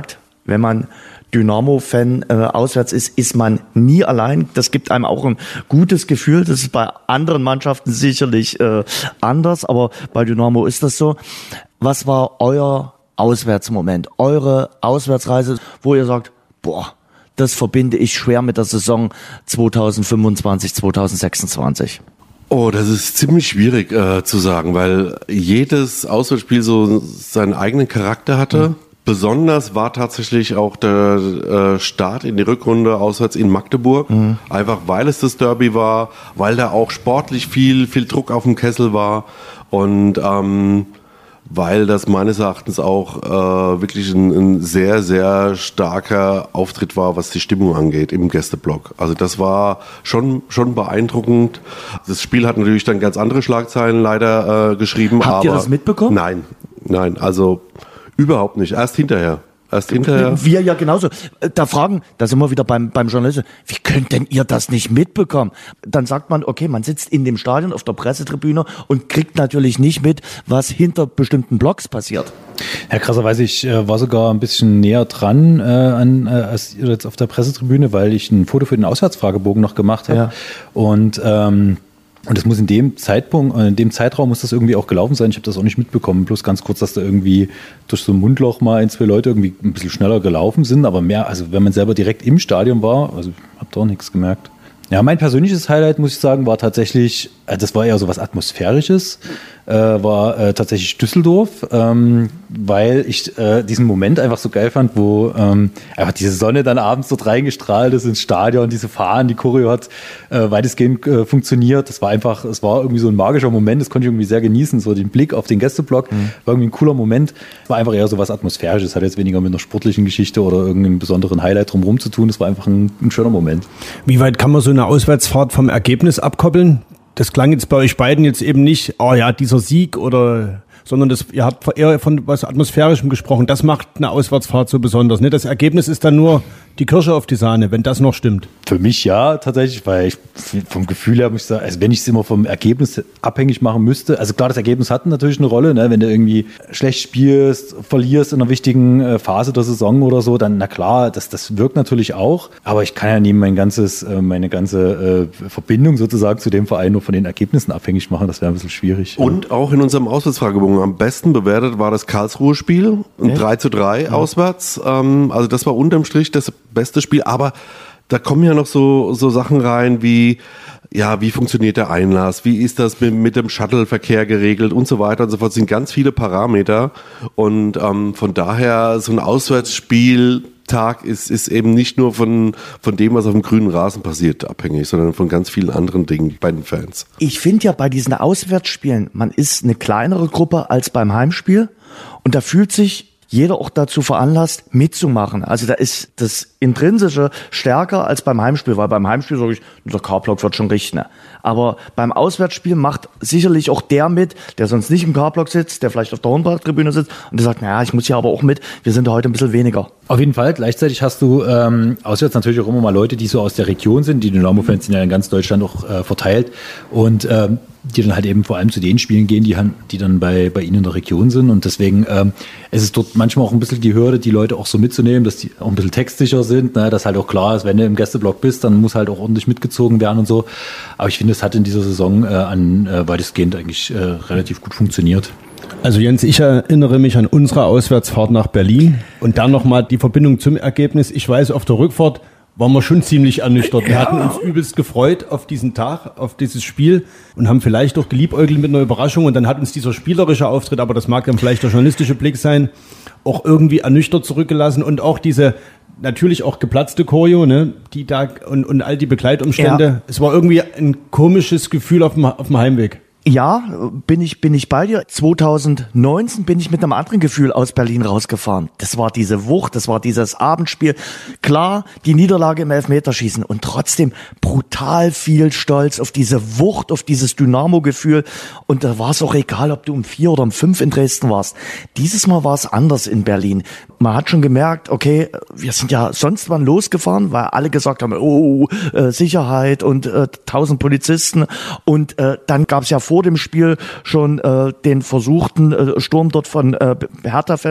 wenn man Dynamo-Fan äh, auswärts ist, ist man nie allein. Das gibt einem auch ein gutes Gefühl. Das ist bei anderen Mannschaften sicherlich äh, anders, aber bei Dynamo ist das so. Was war euer Auswärtsmoment, eure Auswärtsreise, wo ihr sagt, boah, das verbinde ich schwer mit der Saison zwanzig fünfundzwanzig, zwanzig sechsundzwanzig? Oh, das ist ziemlich schwierig äh, zu sagen, weil jedes Auswärtsspiel so seinen eigenen Charakter hatte. Mhm. Besonders war tatsächlich auch der äh, Start in die Rückrunde auswärts in Magdeburg. Mhm. Einfach weil es das Derby war, weil da auch sportlich viel, viel Druck auf dem Kessel war und ähm, weil das meines Erachtens auch äh, wirklich ein, ein sehr, sehr starker Auftritt war, was die Stimmung angeht im Gästeblock. Also das war schon schon beeindruckend. Das Spiel hat natürlich dann ganz andere Schlagzeilen leider äh, geschrieben. Habt aber ihr das mitbekommen? Nein, nein, also überhaupt nicht. Erst hinterher. Erst hinterher. Wir ja genauso. Da fragen, da sind wir wieder beim, beim Journalisten, wie könnt denn ihr das nicht mitbekommen? Dann sagt man, okay, man sitzt in dem Stadion auf der Pressetribüne und kriegt natürlich nicht mit, was hinter bestimmten Blocks passiert. Ja, krasserweise, ich äh, war sogar ein bisschen näher dran äh, an, äh, als ihr jetzt auf der Pressetribüne, weil ich ein Foto für den Auswärtsfragebogen noch gemacht habe. Ja. Und ähm, Und das muss in dem Zeitpunkt, in dem Zeitraum muss das irgendwie auch gelaufen sein. Ich habe das auch nicht mitbekommen. Bloß ganz kurz, dass da irgendwie durch so ein Mundloch mal ein, zwei Leute irgendwie ein bisschen schneller gelaufen sind. Aber mehr, also wenn man selber direkt im Stadion war, also ich habe da auch nichts gemerkt. Ja, mein persönliches Highlight, muss ich sagen, war tatsächlich, das war eher so was Atmosphärisches, äh, war äh, tatsächlich Düsseldorf, ähm, weil ich äh, diesen Moment einfach so geil fand, wo ähm, einfach diese Sonne dann abends dort reingestrahlt ist ins Stadion, diese Fahnen, die Choreo hat äh, weitestgehend äh, funktioniert. Das war einfach, es war irgendwie so ein magischer Moment, das konnte ich irgendwie sehr genießen, so den Blick auf den Gästeblock, mhm. war irgendwie ein cooler Moment. War einfach eher so was Atmosphärisches, hat jetzt weniger mit einer sportlichen Geschichte oder irgendeinem besonderen Highlight drumherum zu tun. Das war einfach ein, ein schöner Moment. Wie weit kann man so eine Auswärtsfahrt vom Ergebnis abkoppeln? Das klang jetzt bei euch beiden jetzt eben nicht, oh ja, dieser Sieg oder, sondern das, ihr habt eher von was Atmosphärischem gesprochen. Das macht eine Auswärtsfahrt so besonders, ne? Das Ergebnis ist dann nur die Kirsche auf die Sahne, wenn das noch stimmt. Für mich ja, tatsächlich, weil ich vom Gefühl her muss ich sagen, also wenn ich es immer vom Ergebnis abhängig machen müsste, also klar, das Ergebnis hat natürlich eine Rolle, ne? Wenn du irgendwie schlecht spielst, verlierst in einer wichtigen Phase der Saison oder so, dann na klar, das, das wirkt natürlich auch, aber ich kann ja nie mein ganzes, meine ganze äh, Verbindung sozusagen zu dem Verein nur von den Ergebnissen abhängig machen, das wäre ein bisschen schwierig. Und ja. Auch in unserem Auswärtsfragebogen am besten bewertet war das Karlsruhe-Spiel, ein ja. drei zu drei ja. auswärts, ähm, also das war unterm Strich das beste Spiel, aber da kommen ja noch so so Sachen rein wie, ja, wie funktioniert der Einlass, wie ist das mit, mit dem Shuttle-Verkehr geregelt und so weiter und so fort. Das sind ganz viele Parameter und ähm, von daher so ein Auswärtsspieltag ist ist eben nicht nur von von dem, was auf dem grünen Rasen passiert, abhängig, sondern von ganz vielen anderen Dingen bei den Fans. Ich finde ja bei diesen Auswärtsspielen, man ist eine kleinere Gruppe als beim Heimspiel und da fühlt sich jeder auch dazu veranlasst, mitzumachen. Also da ist das Intrinsische stärker als beim Heimspiel, weil beim Heimspiel sage ich, der K-Block wird schon richten. Aber beim Auswärtsspiel macht sicherlich auch der mit, der sonst nicht im K-Block sitzt, der vielleicht auf der Hornbach-Tribüne sitzt und der sagt, naja, ich muss hier aber auch mit, wir sind da heute ein bisschen weniger. Auf jeden Fall. Gleichzeitig hast du ähm, auswärts natürlich auch immer mal Leute, die so aus der Region sind. Die Dynamo-Fans sind ja in ganz Deutschland auch äh, verteilt und ähm, die dann halt eben vor allem zu den Spielen gehen, die, die dann bei, bei ihnen in der Region sind. Und deswegen ähm, es ist dort manchmal auch ein bisschen die Hürde, die Leute auch so mitzunehmen, dass die auch ein bisschen textsicher sind, ne? Dass halt auch klar ist, wenn du im Gästeblock bist, dann muss halt auch ordentlich mitgezogen werden und so. Aber ich finde, es hat in dieser Saison äh, an äh, weitestgehend eigentlich äh, relativ gut funktioniert. Also Jens, ich erinnere mich an unsere Auswärtsfahrt nach Berlin und dann nochmal die Verbindung zum Ergebnis. Ich weiß, auf der Rückfahrt waren wir schon ziemlich ernüchtert. Wir ja. hatten uns übelst gefreut auf diesen Tag, auf dieses Spiel und haben vielleicht auch geliebäugelt mit einer Überraschung und dann hat uns dieser spielerische Auftritt, aber das mag dann vielleicht der journalistische Blick sein, auch irgendwie ernüchtert zurückgelassen und auch diese natürlich auch geplatzte Choreo, ne, die da und, und all die Begleitumstände. Ja. Es war irgendwie ein komisches Gefühl auf dem, auf dem Heimweg. Ja, bin ich, bin ich bei dir. zwanzig neunzehn bin ich mit einem anderen Gefühl aus Berlin rausgefahren. Das war diese Wucht, das war dieses Abendspiel. Klar, die Niederlage im Elfmeterschießen und trotzdem brutal viel Stolz auf diese Wucht, auf dieses Dynamo-Gefühl. Und da war es auch egal, ob du um vier oder um fünf in Dresden warst. Dieses Mal war es anders in Berlin. Man hat schon gemerkt, okay, wir sind ja sonst wann losgefahren, weil alle gesagt haben, oh, äh, Sicherheit und äh, tausend Polizisten. Und äh, dann gab es ja vor dem Spiel schon äh, den versuchten äh, Sturm dort von äh, Hertha-Fans.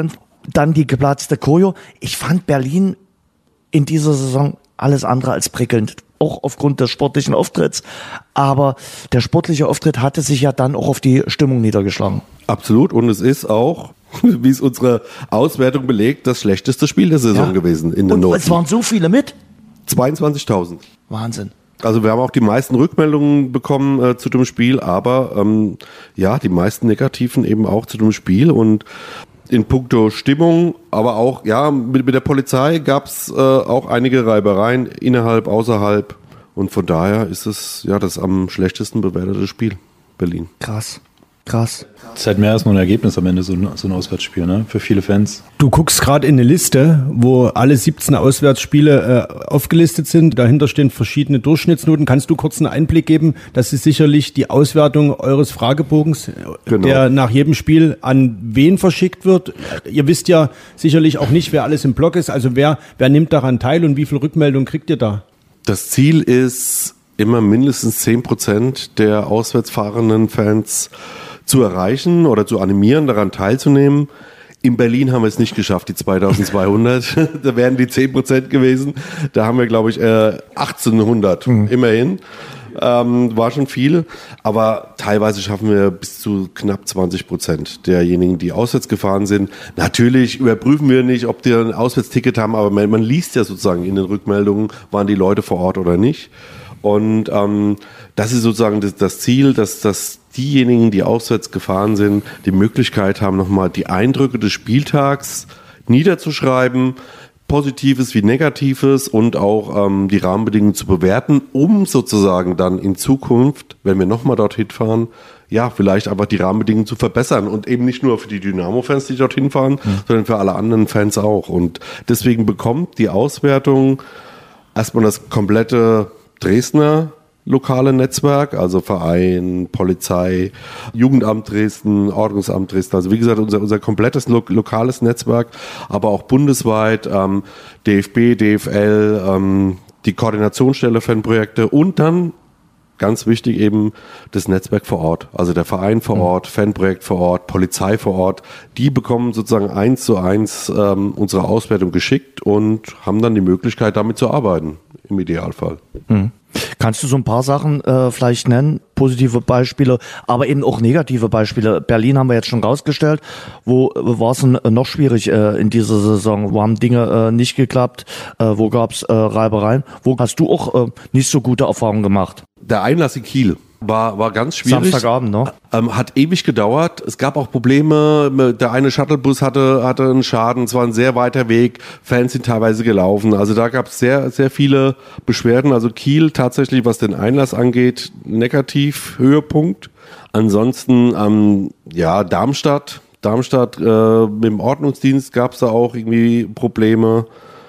dann die geplatzte Choreo. Ich fand Berlin in dieser Saison alles andere als prickelnd, auch aufgrund des sportlichen Auftritts. Aber der sportliche Auftritt hatte sich ja dann auch auf die Stimmung niedergeschlagen. Absolut. Und es ist auch, wie es unsere Auswertung belegt, das schlechteste Spiel der Saison ja. gewesen in den Und Noten. es waren so viele mit. zweiundzwanzigtausend. Wahnsinn. Also wir haben auch die meisten Rückmeldungen bekommen äh, zu dem Spiel, aber ähm, ja, die meisten negativen eben auch zu dem Spiel. Und in puncto Stimmung, aber auch ja mit, mit der Polizei gab es äh, auch einige Reibereien innerhalb, außerhalb. Und von daher ist es ja das am schlechtesten bewertete Spiel Berlin. Krass, krass. Das ist halt mehr als nur ein Ergebnis am Ende, so ein, so ein Auswärtsspiel, ne? Für viele Fans. Du guckst gerade in eine Liste, wo alle siebzehn Auswärtsspiele äh, aufgelistet sind. Dahinter stehen verschiedene Durchschnittsnoten. Kannst du kurz einen Einblick geben? Das ist sicherlich die Auswertung eures Fragebogens, genau. der nach jedem Spiel an wen verschickt wird. Ihr wisst ja sicherlich auch nicht, wer alles im Block ist. Also wer, wer nimmt daran teil und wie viel Rückmeldung kriegt ihr da? Das Ziel ist, immer mindestens zehn Prozent der auswärts fahrenden Fans zu erreichen oder zu animieren, daran teilzunehmen. In Berlin haben wir es nicht geschafft, die zweitausendzweihundert. Da wären die zehn Prozent gewesen. Da haben wir, glaube ich, äh, achtzehnhundert mhm. immerhin. Ähm, war schon viel. Aber teilweise schaffen wir bis zu knapp zwanzig Prozent derjenigen, die auswärts gefahren sind. Natürlich überprüfen wir nicht, ob die ein Auswärtsticket haben, aber man, man liest ja sozusagen in den Rückmeldungen, waren die Leute vor Ort oder nicht. Und ähm, das ist sozusagen das, das Ziel, dass, dass diejenigen, die auswärts gefahren sind, die Möglichkeit haben, nochmal die Eindrücke des Spieltags niederzuschreiben, Positives wie Negatives und auch ähm, die Rahmenbedingungen zu bewerten, um sozusagen dann in Zukunft, wenn wir nochmal dorthin fahren, ja, vielleicht einfach die Rahmenbedingungen zu verbessern und eben nicht nur für die Dynamo-Fans, die dorthin fahren, mhm. sondern für alle anderen Fans auch. Und deswegen bekommt die Auswertung erstmal das komplette Dresdner lokale Netzwerk, also Verein, Polizei, Jugendamt Dresden, Ordnungsamt Dresden, also wie gesagt unser, unser komplettes lo- lokales Netzwerk, aber auch bundesweit, ähm, D F B, D F L, ähm, die Koordinationsstelle Fanprojekte und dann ganz wichtig eben das Netzwerk vor Ort, also der Verein vor Ort, Fanprojekt vor Ort, Polizei vor Ort, die bekommen sozusagen eins zu eins ähm, unsere Auswertung geschickt und haben dann die Möglichkeit, damit zu arbeiten, im Idealfall. Mhm. Kannst du so ein paar Sachen äh, vielleicht nennen, positive Beispiele, aber eben auch negative Beispiele? Berlin haben wir jetzt schon rausgestellt. Wo äh, war es denn noch schwierig äh, in dieser Saison? Wo haben Dinge äh, nicht geklappt? Äh, wo gab es äh, Reibereien? Wo hast du auch äh, nicht so gute Erfahrungen gemacht? Der Einlass in Kiel war, war ganz schwierig. Samstagabend, ne? Ähm, hat ewig gedauert. Es gab auch Probleme. Der eine Shuttlebus hatte, hatte einen Schaden. Es war ein sehr weiter Weg. Fans sind teilweise gelaufen. Also da gab es sehr, sehr viele Beschwerden. Also Kiel tatsächlich, was den Einlass angeht, negativ Höhepunkt. Ansonsten, ähm, ja, Darmstadt. Darmstadt, äh, mit dem Ordnungsdienst gab es da auch irgendwie Probleme.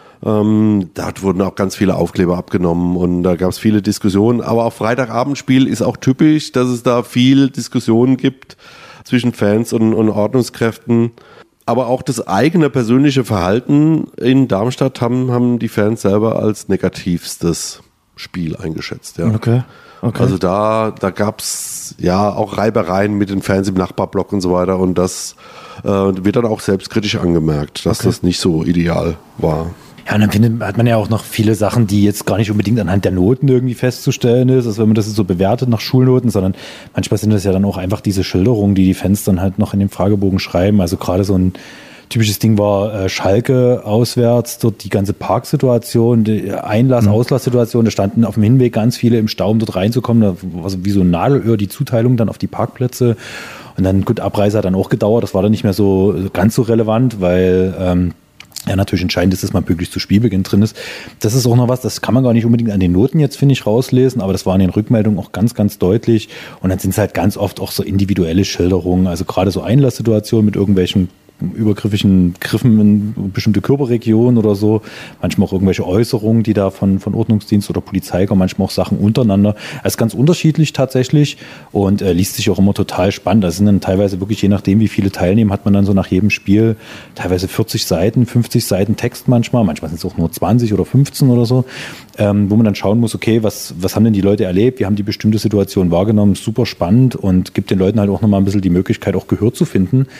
Ähm, da wurden auch ganz viele Aufkleber abgenommen und da gab es viele Diskussionen. Aber auch Freitagabendspiel ist auch typisch, dass es da viel Diskussionen gibt zwischen Fans und, und Ordnungskräften. Aber auch das eigene persönliche Verhalten in Darmstadt haben, haben die Fans selber als negativstes Spiel eingeschätzt. Ja. Okay. Okay. Also da, da gab es ja auch Reibereien mit den Fans im Nachbarblock und so weiter und das äh, wird dann auch selbstkritisch angemerkt, dass okay. das nicht so ideal war. Ja, und dann findet, hat man ja auch noch viele Sachen, die jetzt gar nicht unbedingt anhand der Noten irgendwie festzustellen ist, also wenn man das so bewertet nach Schulnoten, sondern manchmal sind das ja dann auch einfach diese Schilderungen, die die Fans dann halt noch in dem Fragebogen schreiben. Also gerade so ein typisches Ding war äh, Schalke auswärts, dort die ganze Parksituation, die Einlass-, mhm. Auslasssituation, da standen auf dem Hinweg ganz viele im Stau, um dort reinzukommen, da war so wie so ein Nadelöhr die Zuteilung dann auf die Parkplätze. Und dann, gut, Abreise hat dann auch gedauert, das war dann nicht mehr so ganz so relevant, weil ähm, ja, natürlich entscheidend ist, dass man pünktlich zu Spielbeginn drin ist. Das ist auch noch was, das kann man gar nicht unbedingt an den Noten jetzt, finde ich, rauslesen, aber das war in den Rückmeldungen auch ganz, ganz deutlich. Und dann sind es halt ganz oft auch so individuelle Schilderungen, also gerade so Einlasssituationen mit irgendwelchen übergriffigen Griffen in bestimmte Körperregionen oder so, manchmal auch irgendwelche Äußerungen, die da von, von Ordnungsdienst oder Polizei kommen, manchmal auch Sachen untereinander. Es ist ganz unterschiedlich tatsächlich und äh, liest sich auch immer total spannend. Das sind dann teilweise wirklich, je nachdem wie viele teilnehmen, hat man dann so nach jedem Spiel teilweise vierzig Seiten, fünfzig Seiten Text manchmal, manchmal sind es auch nur zwanzig oder fünfzehn oder so, ähm, wo man dann schauen muss, okay, was, was haben denn die Leute erlebt, wie haben die bestimmte Situation wahrgenommen, super spannend und gibt den Leuten halt auch nochmal ein bisschen die Möglichkeit, auch Gehör zu finden.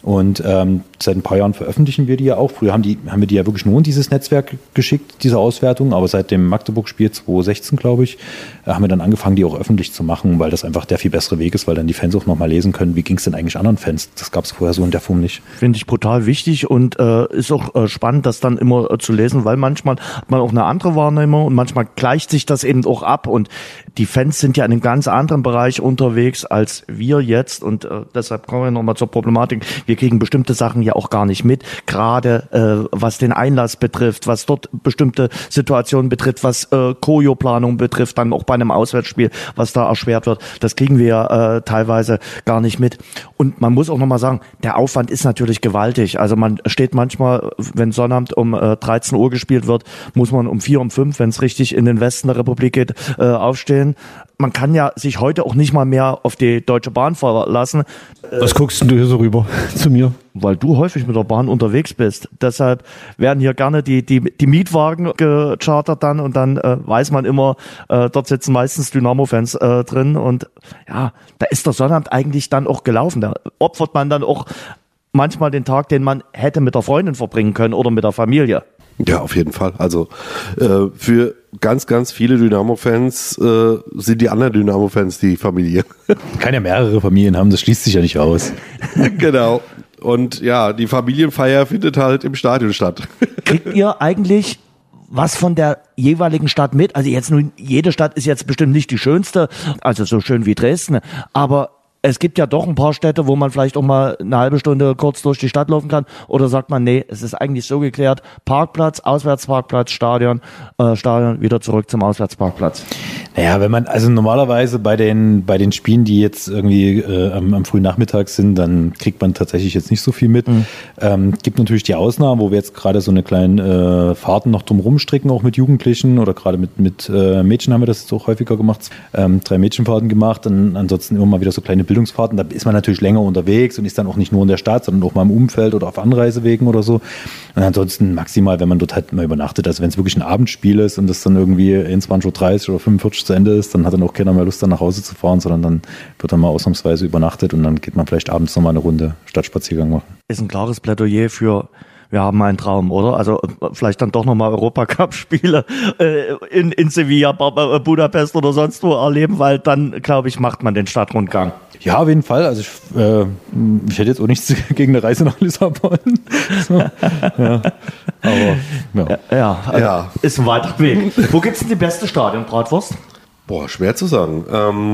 Und ähm, seit ein paar Jahren veröffentlichen wir die ja auch. Früher haben, die, haben wir die ja wirklich nur in dieses Netzwerk geschickt, diese Auswertung. Aber seit dem Magdeburg-Spiel zwanzig sechzehn, glaube ich, haben wir dann angefangen, die auch öffentlich zu machen, weil das einfach der viel bessere Weg ist, weil dann die Fans auch nochmal lesen können, wie ging es denn eigentlich anderen Fans. Das gab es vorher so in der Form nicht. Finde ich brutal wichtig und äh, ist auch äh, spannend, das dann immer äh, zu lesen, weil manchmal hat man auch eine andere Wahrnehmung und manchmal gleicht sich das eben auch ab. Und die Fans sind ja in einem ganz anderen Bereich unterwegs als wir jetzt. Und äh, deshalb kommen wir nochmal zur Problematik. Wir kriegen bestimmte Sachen ja auch gar nicht mit, gerade äh, was den Einlass betrifft, was dort bestimmte Situationen betrifft, was äh, Choreo-Planung betrifft, dann auch bei einem Auswärtsspiel, was da erschwert wird. Das kriegen wir äh, teilweise gar nicht mit. Und man muss auch nochmal sagen, der Aufwand ist natürlich gewaltig. Also man steht manchmal, wenn Sonnabend um äh, dreizehn Uhr gespielt wird, muss man um vier, um fünf, wenn es richtig in den Westen der Republik geht, äh, aufstehen. Man kann ja sich heute auch nicht mal mehr auf die Deutsche Bahn verlassen. Was guckst denn du hier so rüber zu mir? Weil du häufig mit der Bahn unterwegs bist. Deshalb werden hier gerne die, die, die Mietwagen gechartert dann und dann äh, weiß man immer, äh, dort sitzen meistens Dynamo-Fans äh, drin und ja, da ist der Sonnabend eigentlich dann auch gelaufen. Da opfert man dann auch manchmal den Tag, den man hätte mit der Freundin verbringen können oder mit der Familie. Ja, auf jeden Fall. Also äh, für ganz, ganz viele Dynamo-Fans äh, sind die anderen Dynamo-Fans die Familie. Kann ja mehrere Familien haben, das schließt sich ja nicht aus. Genau. Und ja, die Familienfeier findet halt im Stadion statt. Kriegt ihr eigentlich was von der jeweiligen Stadt mit? Also jetzt nun, jede Stadt ist jetzt bestimmt nicht die schönste, also so schön wie Dresden, aber es gibt ja doch ein paar Städte, wo man vielleicht auch mal eine halbe Stunde kurz durch die Stadt laufen kann. Oder sagt man, nee, es ist eigentlich so geklärt, Parkplatz, Auswärtsparkplatz, Stadion, äh, Stadion, wieder zurück zum Auswärtsparkplatz. Naja, wenn man, also normalerweise bei den, bei den Spielen, die jetzt irgendwie äh, am, am frühen Nachmittag sind, dann kriegt man tatsächlich jetzt nicht so viel mit. Mhm. Ähm, gibt natürlich die Ausnahmen, wo wir jetzt gerade so eine kleine äh, Fahrten noch drumherum stricken, auch mit Jugendlichen oder gerade mit, mit äh, Mädchen haben wir das jetzt auch häufiger gemacht. Ähm, drei Mädchenfahrten gemacht, dann ansonsten immer mal wieder so kleine Bildungsfahrten. Da ist man natürlich länger unterwegs und ist dann auch nicht nur in der Stadt, sondern auch mal im Umfeld oder auf Anreisewegen oder so. Und ansonsten maximal, wenn man dort halt mal übernachtet, also wenn es wirklich ein Abendspiel ist und das dann irgendwie einundzwanzig Uhr dreißig oder fünfundvierzig zu Ende ist, dann hat dann auch keiner mehr Lust, dann nach Hause zu fahren, sondern dann wird dann mal ausnahmsweise übernachtet und dann geht man vielleicht abends nochmal eine Runde Stadtspaziergang machen. Ist ein klares Plädoyer für, wir haben einen Traum, oder? Also vielleicht dann doch nochmal Europacup-Spiele äh, in, in Sevilla, Budapest oder sonst wo erleben, weil dann, glaube ich, macht man den Stadtrundgang. Ja, auf jeden Fall. Also ich, äh, ich hätte jetzt auch nichts gegen eine Reise nach Lissabon. So, ja. Aber ja, ja, also ja. Ist ein weiter Weg. Wo gibt's denn die beste Stadionbratwurst? Boah, schwer zu sagen.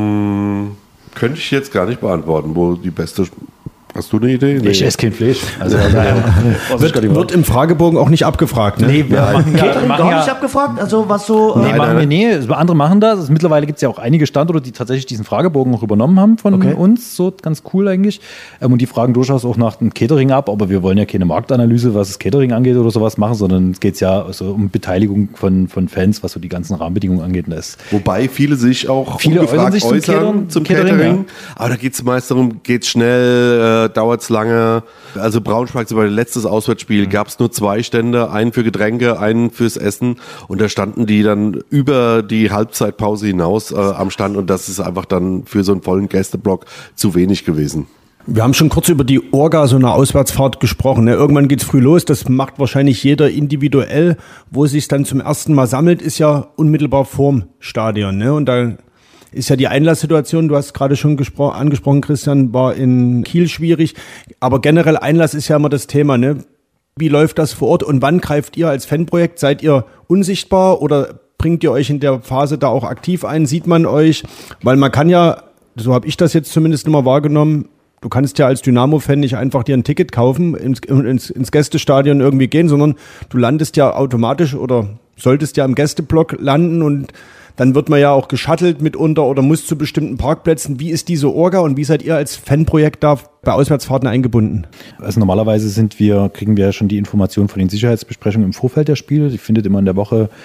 Ähm, könnte ich jetzt gar nicht beantworten, wo die beste... Hast du eine Idee? Nee. Ich esse kein Fleisch. Also, also, wird, wird im Fragebogen auch nicht abgefragt, ne? Nee, wir Nein. machen ja, Catering machen gar ja, nicht abgefragt? Also was so... Nee, Äh, machen wir nee. Andere machen das. Also mittlerweile gibt es ja auch einige Standorte, die tatsächlich diesen Fragebogen auch übernommen haben von Okay. uns. So ganz cool eigentlich. Ähm, und die fragen durchaus auch nach dem Catering ab. Aber wir wollen ja keine Marktanalyse, was das Catering angeht oder sowas machen, sondern es geht ja also um Beteiligung von, von Fans, was so die ganzen Rahmenbedingungen angeht. Und das Wobei viele sich auch Viele ungefragt äußern sich zum äußern Catering- zum Catering, Catering. ja. Aber da geht es meist darum, geht es schnell, äh, dauert es lange. Also Braunschweig, zum Beispiel letztes Auswärtsspiel, Mhm. gab es nur zwei Stände, einen für Getränke, einen fürs Essen. Und da standen die dann über die Halbzeitpause hinaus äh, am Stand. Und das ist einfach dann für so einen vollen Gästeblock zu wenig gewesen. Wir haben schon kurz über die Orga so einer Auswärtsfahrt gesprochen. Ne? Irgendwann geht's früh los. Das macht wahrscheinlich jeder individuell. Wo es sich dann zum ersten Mal sammelt, ist ja unmittelbar vorm Stadion. Ne? Und da ist ja die Einlasssituation, du hast gerade schon gespro- angesprochen, Christian, war in Kiel schwierig. Aber generell Einlass ist ja immer das Thema. Ne? Wie läuft das vor Ort und wann greift ihr als Fanprojekt? Seid ihr unsichtbar oder bringt ihr euch in der Phase da auch aktiv ein? Sieht man euch? Weil man kann ja, so habe ich das jetzt zumindest immer wahrgenommen, du kannst ja als Dynamo-Fan nicht einfach dir ein Ticket kaufen, ins, ins, ins Gästestadion irgendwie gehen, sondern du landest ja automatisch oder solltest ja im Gästeblock landen und dann wird man ja auch geschuttelt mitunter oder muss zu bestimmten Parkplätzen. Wie ist diese Orga und wie seid ihr als Fanprojekt da bei Auswärtsfahrten eingebunden? Also normalerweise sind wir, kriegen wir ja schon die Informationen von den Sicherheitsbesprechungen im Vorfeld der Spiele. Die findet immer in der Woche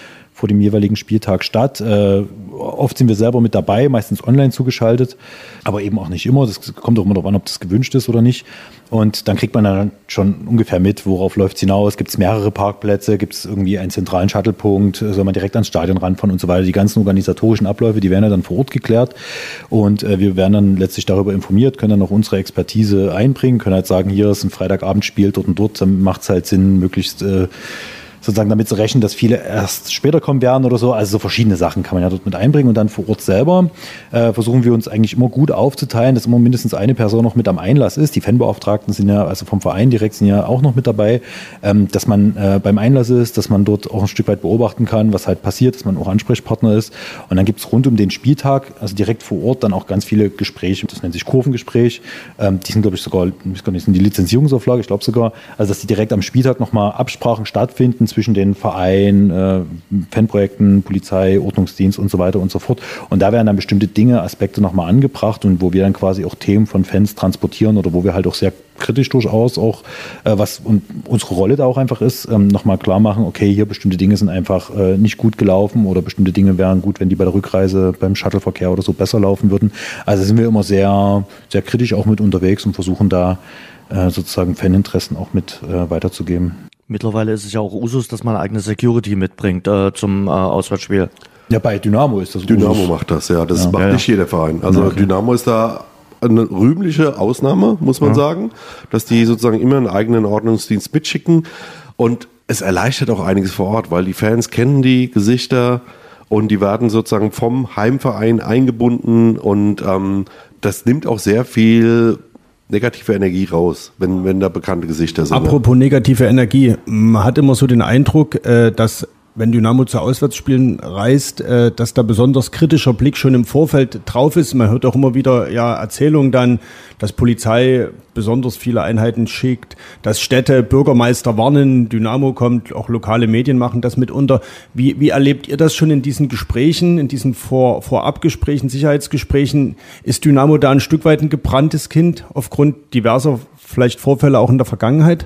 vor dem jeweiligen Spieltag statt. Äh, oft sind wir selber mit dabei, meistens online zugeschaltet, aber eben auch nicht immer. Das kommt auch immer darauf an, ob das gewünscht ist oder nicht. Und dann kriegt man dann schon ungefähr mit, worauf läuft es hinaus. Gibt es mehrere Parkplätze? Gibt es irgendwie einen zentralen Shuttlepunkt? Soll man direkt ans Stadion ranfahren und so weiter? Die ganzen organisatorischen Abläufe, die werden ja dann vor Ort geklärt. Und äh, wir werden dann letztlich darüber informiert, können dann auch unsere Expertise einbringen, können halt sagen, hier ist ein Freitagabendspiel, dort und dort. Dann macht es halt Sinn, möglichst äh, sozusagen damit zu rechnen, dass viele erst später kommen werden oder so. Also so verschiedene Sachen kann man ja dort mit einbringen. Und dann vor Ort selber äh, versuchen wir uns eigentlich immer gut aufzuteilen, dass immer mindestens eine Person noch mit am Einlass ist. Die Fanbeauftragten sind ja, also vom Verein direkt, sind ja auch noch mit dabei, ähm, dass man äh, beim Einlass ist, dass man dort auch ein Stück weit beobachten kann, was halt passiert, dass man auch Ansprechpartner ist. Und dann gibt es rund um den Spieltag, also direkt vor Ort, dann auch ganz viele Gespräche. Das nennt sich Kurvengespräch. Ähm, die sind, glaube ich, sogar, ich weiß gar nicht, sind die Lizenzierungsauflage, ich glaube sogar, also dass die direkt am Spieltag nochmal Absprachen stattfinden zwischen den Vereinen, äh, Fanprojekten, Polizei, Ordnungsdienst und so weiter und so fort. Und da werden dann bestimmte Dinge, Aspekte nochmal angebracht und wo wir dann quasi auch Themen von Fans transportieren oder wo wir halt auch sehr kritisch durchaus auch, äh, was und unsere Rolle da auch einfach ist, ähm, nochmal klar machen, okay, hier bestimmte Dinge sind einfach äh, nicht gut gelaufen oder bestimmte Dinge wären gut, wenn die bei der Rückreise beim Shuttleverkehr oder so besser laufen würden. Also sind wir immer sehr, sehr kritisch auch mit unterwegs und versuchen da äh, sozusagen Faninteressen auch mit äh, weiterzugeben. Mittlerweile ist es ja auch Usus, dass man eigene Security mitbringt äh, zum äh, Auswärtsspiel. Ja, bei Dynamo ist das Dynamo Usus. macht das, ja. Das Ja. macht Ja, ja. nicht jeder Verein. Also Okay. Dynamo ist da eine rühmliche Ausnahme, muss man Ja. sagen, dass die sozusagen immer einen eigenen Ordnungsdienst mitschicken. Und es erleichtert auch einiges vor Ort, weil die Fans kennen die Gesichter und die werden sozusagen vom Heimverein eingebunden und ähm, das nimmt auch sehr viel negative Energie raus, wenn, wenn da bekannte Gesichter sind. Apropos negative Energie, man hat immer so den Eindruck, äh, dass wenn Dynamo zu Auswärtsspielen reist, äh, dass da besonders kritischer Blick schon im Vorfeld drauf ist. Man hört auch immer wieder ja Erzählungen dann, dass Polizei besonders viele Einheiten schickt, dass Städte, Bürgermeister warnen, Dynamo kommt, auch lokale Medien machen das mitunter. Wie, wie erlebt ihr das schon in diesen Gesprächen, in diesen Vor, Vorabgesprächen, Sicherheitsgesprächen? Ist Dynamo da ein Stück weit ein gebranntes Kind aufgrund diverser vielleicht Vorfälle auch in der Vergangenheit?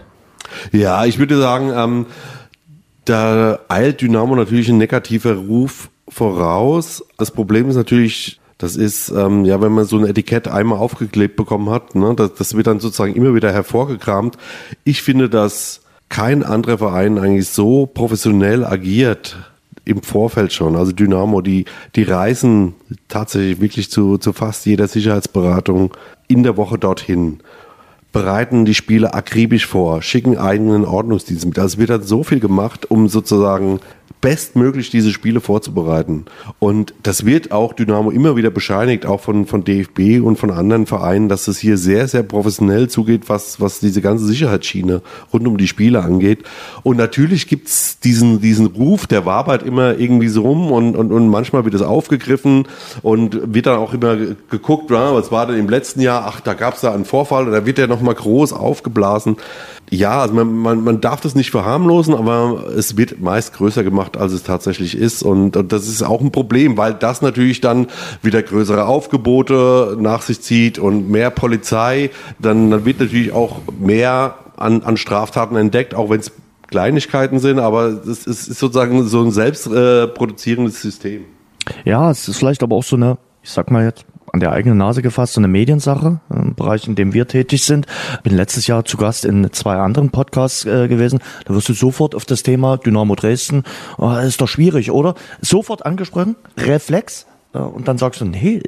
Ja, ich würde sagen, ähm, da eilt Dynamo natürlich ein negativer Ruf voraus. Das Problem ist natürlich, das ist, ähm, ja, wenn man so ein Etikett einmal aufgeklebt bekommen hat, ne, das, das wird dann sozusagen immer wieder hervorgekramt. Ich finde, dass kein anderer Verein eigentlich so professionell agiert im Vorfeld schon. Also Dynamo, die, die reisen tatsächlich wirklich zu, zu fast jeder Sicherheitsberatung in der Woche dorthin, bereiten die Spiele akribisch vor, schicken eigenen Ordnungsdienst mit. Also es wird dann so viel gemacht, um sozusagen bestmöglich diese Spiele vorzubereiten. Und das wird auch Dynamo immer wieder bescheinigt, auch von, von D F B und von anderen Vereinen, dass es hier sehr, sehr professionell zugeht, was, was diese ganze Sicherheitsschiene rund um die Spiele angeht. Und natürlich gibt's diesen, diesen Ruf, der wabert immer irgendwie so rum und, und, und manchmal wird es aufgegriffen und wird dann auch immer geguckt, was war denn im letzten Jahr? Ach, da gab's da einen Vorfall oder wird der nochmal groß aufgeblasen. Ja, also man, man, man darf das nicht verharmlosen, aber es wird meist größer gemacht, als es tatsächlich ist. Und, und das ist auch ein Problem, weil das natürlich dann wieder größere Aufgebote nach sich zieht und mehr Polizei. Dann, dann wird natürlich auch mehr an, an Straftaten entdeckt, auch wenn es Kleinigkeiten sind. Aber es ist sozusagen so ein selbst äh, produzierendes System. Ja, es ist vielleicht aber auch so eine, ich sag mal jetzt, an der eigenen Nase gefasst, so eine Mediensache, im Bereich, in dem wir tätig sind. Bin letztes Jahr zu Gast in zwei anderen Podcasts äh, gewesen. Da wirst du sofort auf das Thema Dynamo Dresden, oh, ist doch schwierig, oder? Sofort angesprochen, Reflex. Und dann sagst du, nee,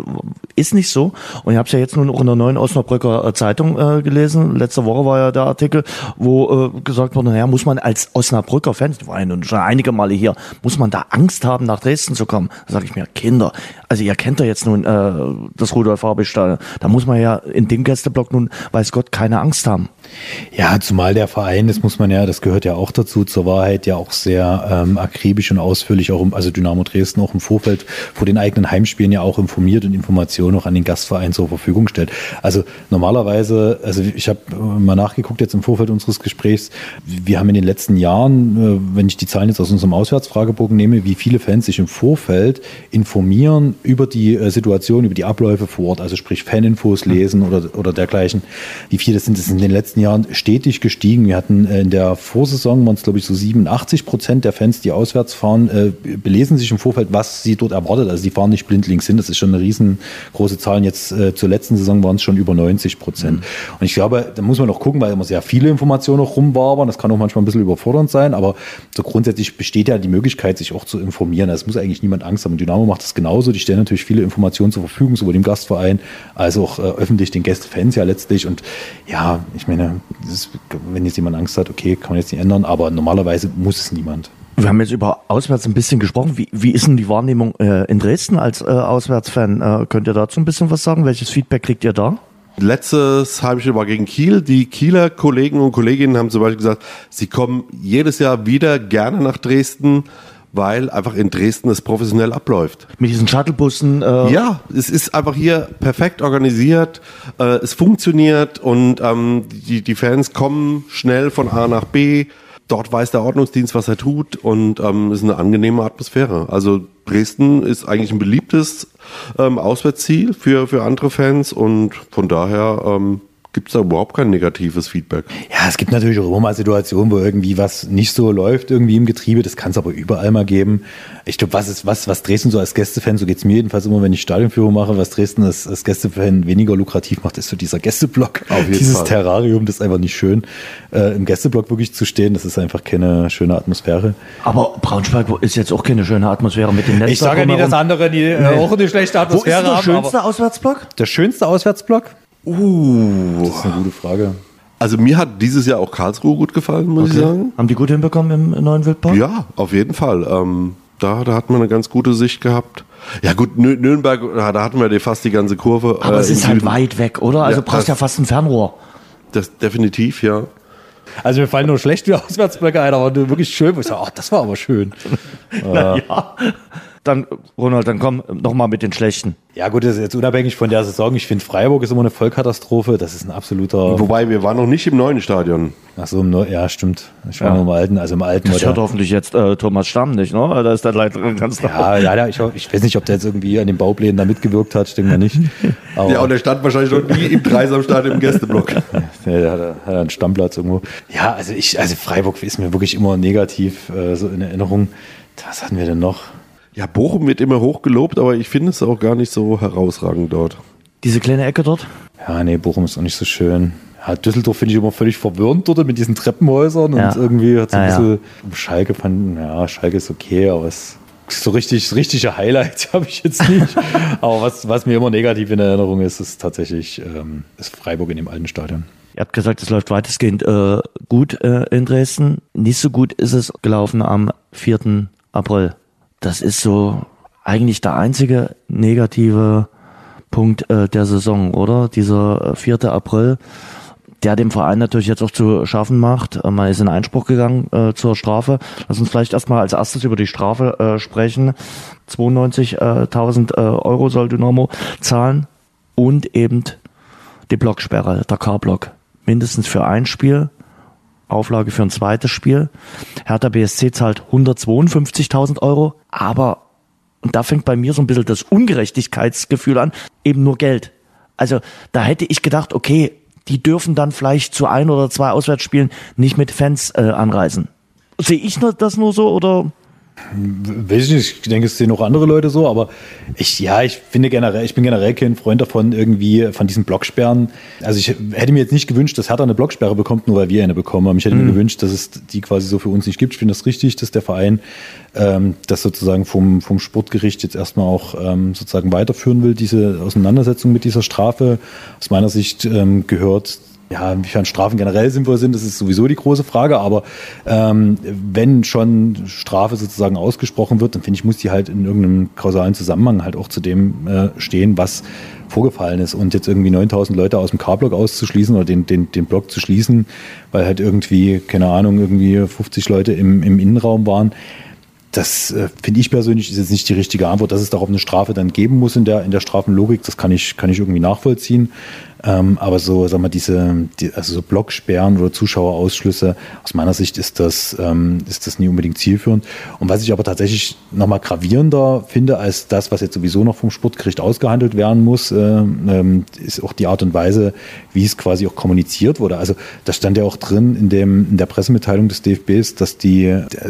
ist nicht so. Und ich habe es ja jetzt nun auch in der neuen Osnabrücker Zeitung äh, gelesen. Letzte Woche war ja der Artikel, wo äh, gesagt wurde, naja, muss man als Osnabrücker Fan, ich war ja nun schon einige Male hier, muss man da Angst haben, nach Dresden zu kommen? Da sage ich mir, Kinder, also ihr kennt ja jetzt nun äh, das Rudolf-Habich-Stadion. Da muss man ja in dem Gästeblock nun, weiß Gott, keine Angst haben. Ja, zumal der Verein, das muss man ja, das gehört ja auch dazu, zur Wahrheit, ja auch sehr ähm, akribisch und ausführlich, auch im, also Dynamo Dresden auch im Vorfeld vor den eigenen Heimspielen ja auch informiert und Informationen auch an den Gastverein zur Verfügung stellt. Also normalerweise, also ich habe mal nachgeguckt jetzt im Vorfeld unseres Gesprächs, wir haben in den letzten Jahren, wenn ich die Zahlen jetzt aus unserem Auswärtsfragebogen nehme, wie viele Fans sich im Vorfeld informieren über die Situation, über die Abläufe vor Ort, also sprich Faninfos lesen oder, oder dergleichen. Wie viele das sind, das sind in den letzten letzten Jahren stetig gestiegen. Wir hatten in der Vorsaison, waren es glaube ich so siebenundachtzig Prozent der Fans, die auswärts fahren, äh, belesen sich im Vorfeld, was sie dort erwartet. Also die fahren nicht blindlings hin, das ist schon eine riesengroße Zahl. Und jetzt äh, zur letzten Saison waren es schon über neunzig Prozent. Mhm. Und ich glaube, da muss man noch gucken, weil immer sehr viele Informationen noch rumwabern. Das kann auch manchmal ein bisschen überfordernd sein, aber so grundsätzlich besteht ja die Möglichkeit, sich auch zu informieren. Es muss eigentlich niemand Angst haben. Und Dynamo macht das genauso. Die stellen natürlich viele Informationen zur Verfügung, sowohl dem Gastverein als auch äh, öffentlich den Gästefans ja letztlich. Und ja, ich meine, das ist, wenn jetzt jemand Angst hat, okay, kann man jetzt nicht ändern, aber normalerweise muss es niemand. Wir haben jetzt über auswärts ein bisschen gesprochen. Wie, wie ist denn die Wahrnehmung äh, in Dresden als äh, Auswärtsfan? Äh, könnt ihr dazu ein bisschen was sagen? Welches Feedback kriegt ihr da? Letztes Heimspiel war gegen Kiel. Die Kieler Kollegen und Kolleginnen haben zum Beispiel gesagt, sie kommen jedes Jahr wieder gerne nach Dresden, weil einfach in Dresden es professionell abläuft. Mit diesen Shuttlebussen? Äh ja, es ist einfach hier perfekt organisiert, äh, es funktioniert und ähm, die, die Fans kommen schnell von A nach B. Dort weiß der Ordnungsdienst, was er tut und ähm, es ist eine angenehme Atmosphäre. Also Dresden ist eigentlich ein beliebtes ähm, Auswärtsziel für, für andere Fans und von daher ähm, gibt es da überhaupt kein negatives Feedback. Ja, es gibt natürlich auch immer mal Situationen, wo irgendwie was nicht so läuft irgendwie im Getriebe. Das kann es aber überall mal geben. Ich glaube, was ist was, was Dresden so als Gästefan, so geht es mir jedenfalls immer, wenn ich Stadionführung mache, was Dresden als, als Gästefan weniger lukrativ macht, ist so dieser Gästeblock. Auf jeden Dieses Fall. Terrarium, das ist einfach nicht schön, äh, im Gästeblock wirklich zu stehen. Das ist einfach keine schöne Atmosphäre. Aber Braunschweig ist jetzt auch keine schöne Atmosphäre mit den Netzen. Ich sage ja nie, dass andere die, äh, nee. auch eine schlechte Atmosphäre haben. Wo ist der schönste Auswärtsblock? Der schönste Auswärtsblock? Uh, das ist eine gute Frage. Also mir hat dieses Jahr auch Karlsruhe gut gefallen, muss okay. ich sagen. Haben die gut hinbekommen im neuen Wildpark? Ja, auf jeden Fall. Ähm, da, da hat man eine ganz gute Sicht gehabt. Ja gut, Nü- Nürnberg, da hatten wir fast die ganze Kurve. Aber äh, es ist halt Süden. Weit weg, oder? Also ja, brauchst ja fast ein Fernrohr. Das definitiv, ja. Also mir fallen nur schlecht wie Auswärtsblöcke ein, aber wirklich schön. Ich sage, ach, das war aber schön. Na, ja. Dann, Ronald, dann komm noch mal mit den Schlechten. Ja gut, das ist jetzt unabhängig von der Saison. Ich finde, Freiburg ist immer eine Vollkatastrophe. Das ist ein absoluter... Wobei, wir waren noch nicht im neuen Stadion. Ach so, im Neu- ja, stimmt. Ich war ja. noch im alten, also im alten. Das hört hoffentlich jetzt äh, Thomas Stamm nicht, ne? Da ist der Leiter ganz Ja, ja, ja ich, ich weiß nicht, ob der jetzt irgendwie an den Bauplänen da mitgewirkt hat, stimmt mir nicht. Aber ja, und der stand wahrscheinlich noch nie im Dreisamstadion im Gästeblock. Ja, der hat, hat einen Stammplatz irgendwo. Ja, also ich, also Freiburg ist mir wirklich immer negativ äh, so in Erinnerung. Was hatten wir denn noch? Ja, Bochum wird immer hoch gelobt, aber ich finde es auch gar nicht so herausragend dort. Diese kleine Ecke dort? Ja, nee, Bochum ist auch nicht so schön. Ja, Düsseldorf finde ich immer völlig verwirrend dort mit diesen Treppenhäusern ja. und irgendwie hat so ein ja, bisschen ja. Schalke fand, ja, Schalke ist okay, aber es so richtig, richtige Highlights habe ich jetzt nicht. Aber was, was mir immer negativ in Erinnerung ist, ist tatsächlich ähm, ist Freiburg in dem alten Stadion. Ihr habt gesagt, es läuft weitestgehend äh, gut äh, in Dresden. Nicht so gut ist es gelaufen am vierten April. Das ist so eigentlich der einzige negative Punkt äh, der Saison, oder? Dieser äh, vierte April, der dem Verein natürlich jetzt auch zu schaffen macht. Äh, man ist in Einspruch gegangen äh, zur Strafe. Lass uns vielleicht erstmal als erstes über die Strafe äh, sprechen. zweiundneunzigtausend äh, Euro soll Dynamo zahlen und eben die Blocksperre, der K-Block. Mindestens für ein Spiel. Auflage für ein zweites Spiel. Hertha B S C zahlt hundertzweiundfünfzigtausend Euro, aber, und da fängt bei mir so ein bisschen das Ungerechtigkeitsgefühl an, eben nur Geld. Also da hätte ich gedacht, okay, die dürfen dann vielleicht zu ein oder zwei Auswärtsspielen nicht mit Fans äh, anreisen. Sehe ich das nur so oder... Weiß ich nicht, ich denke, es sehen auch andere Leute so, aber ich, ja, ich finde generell, ich bin generell kein Freund davon, irgendwie von diesen Blocksperren. Also ich hätte mir jetzt nicht gewünscht, dass Hertha eine Blocksperre bekommt, nur weil wir eine bekommen haben. Ich hätte mhm. mir gewünscht, dass es die quasi so für uns nicht gibt. Ich finde das richtig, dass der Verein ähm, das sozusagen vom, vom Sportgericht jetzt erstmal auch ähm, sozusagen weiterführen will, diese Auseinandersetzung mit dieser Strafe. Aus meiner Sicht ähm, gehört Ja, inwiefern Strafen generell sinnvoll sind, das ist sowieso die große Frage, aber ähm, wenn schon Strafe sozusagen ausgesprochen wird, dann finde ich, muss die halt in irgendeinem kausalen Zusammenhang halt auch zu dem äh, stehen, was vorgefallen ist. Und jetzt irgendwie neuntausend Leute aus dem K-Block auszuschließen oder den, den, den Block zu schließen, weil halt irgendwie, keine Ahnung, irgendwie fünfzig Leute im, im Innenraum waren, das äh, finde ich persönlich ist jetzt nicht die richtige Antwort, dass es darauf eine Strafe dann geben muss in der, in der Strafenlogik. Das kann ich, kann ich irgendwie nachvollziehen. Ähm, aber so, sag mal, diese, die, also so Blocksperren oder Zuschauerausschlüsse, aus meiner Sicht ist das, ähm, ist das nie unbedingt zielführend. Und was ich aber tatsächlich nochmal gravierender finde als das, was jetzt sowieso noch vom Sportgericht ausgehandelt werden muss, äh, ähm, ist auch die Art und Weise, wie es quasi auch kommuniziert wurde. Also da stand ja auch drin in dem, in der Pressemitteilung des D F Bs, dass die,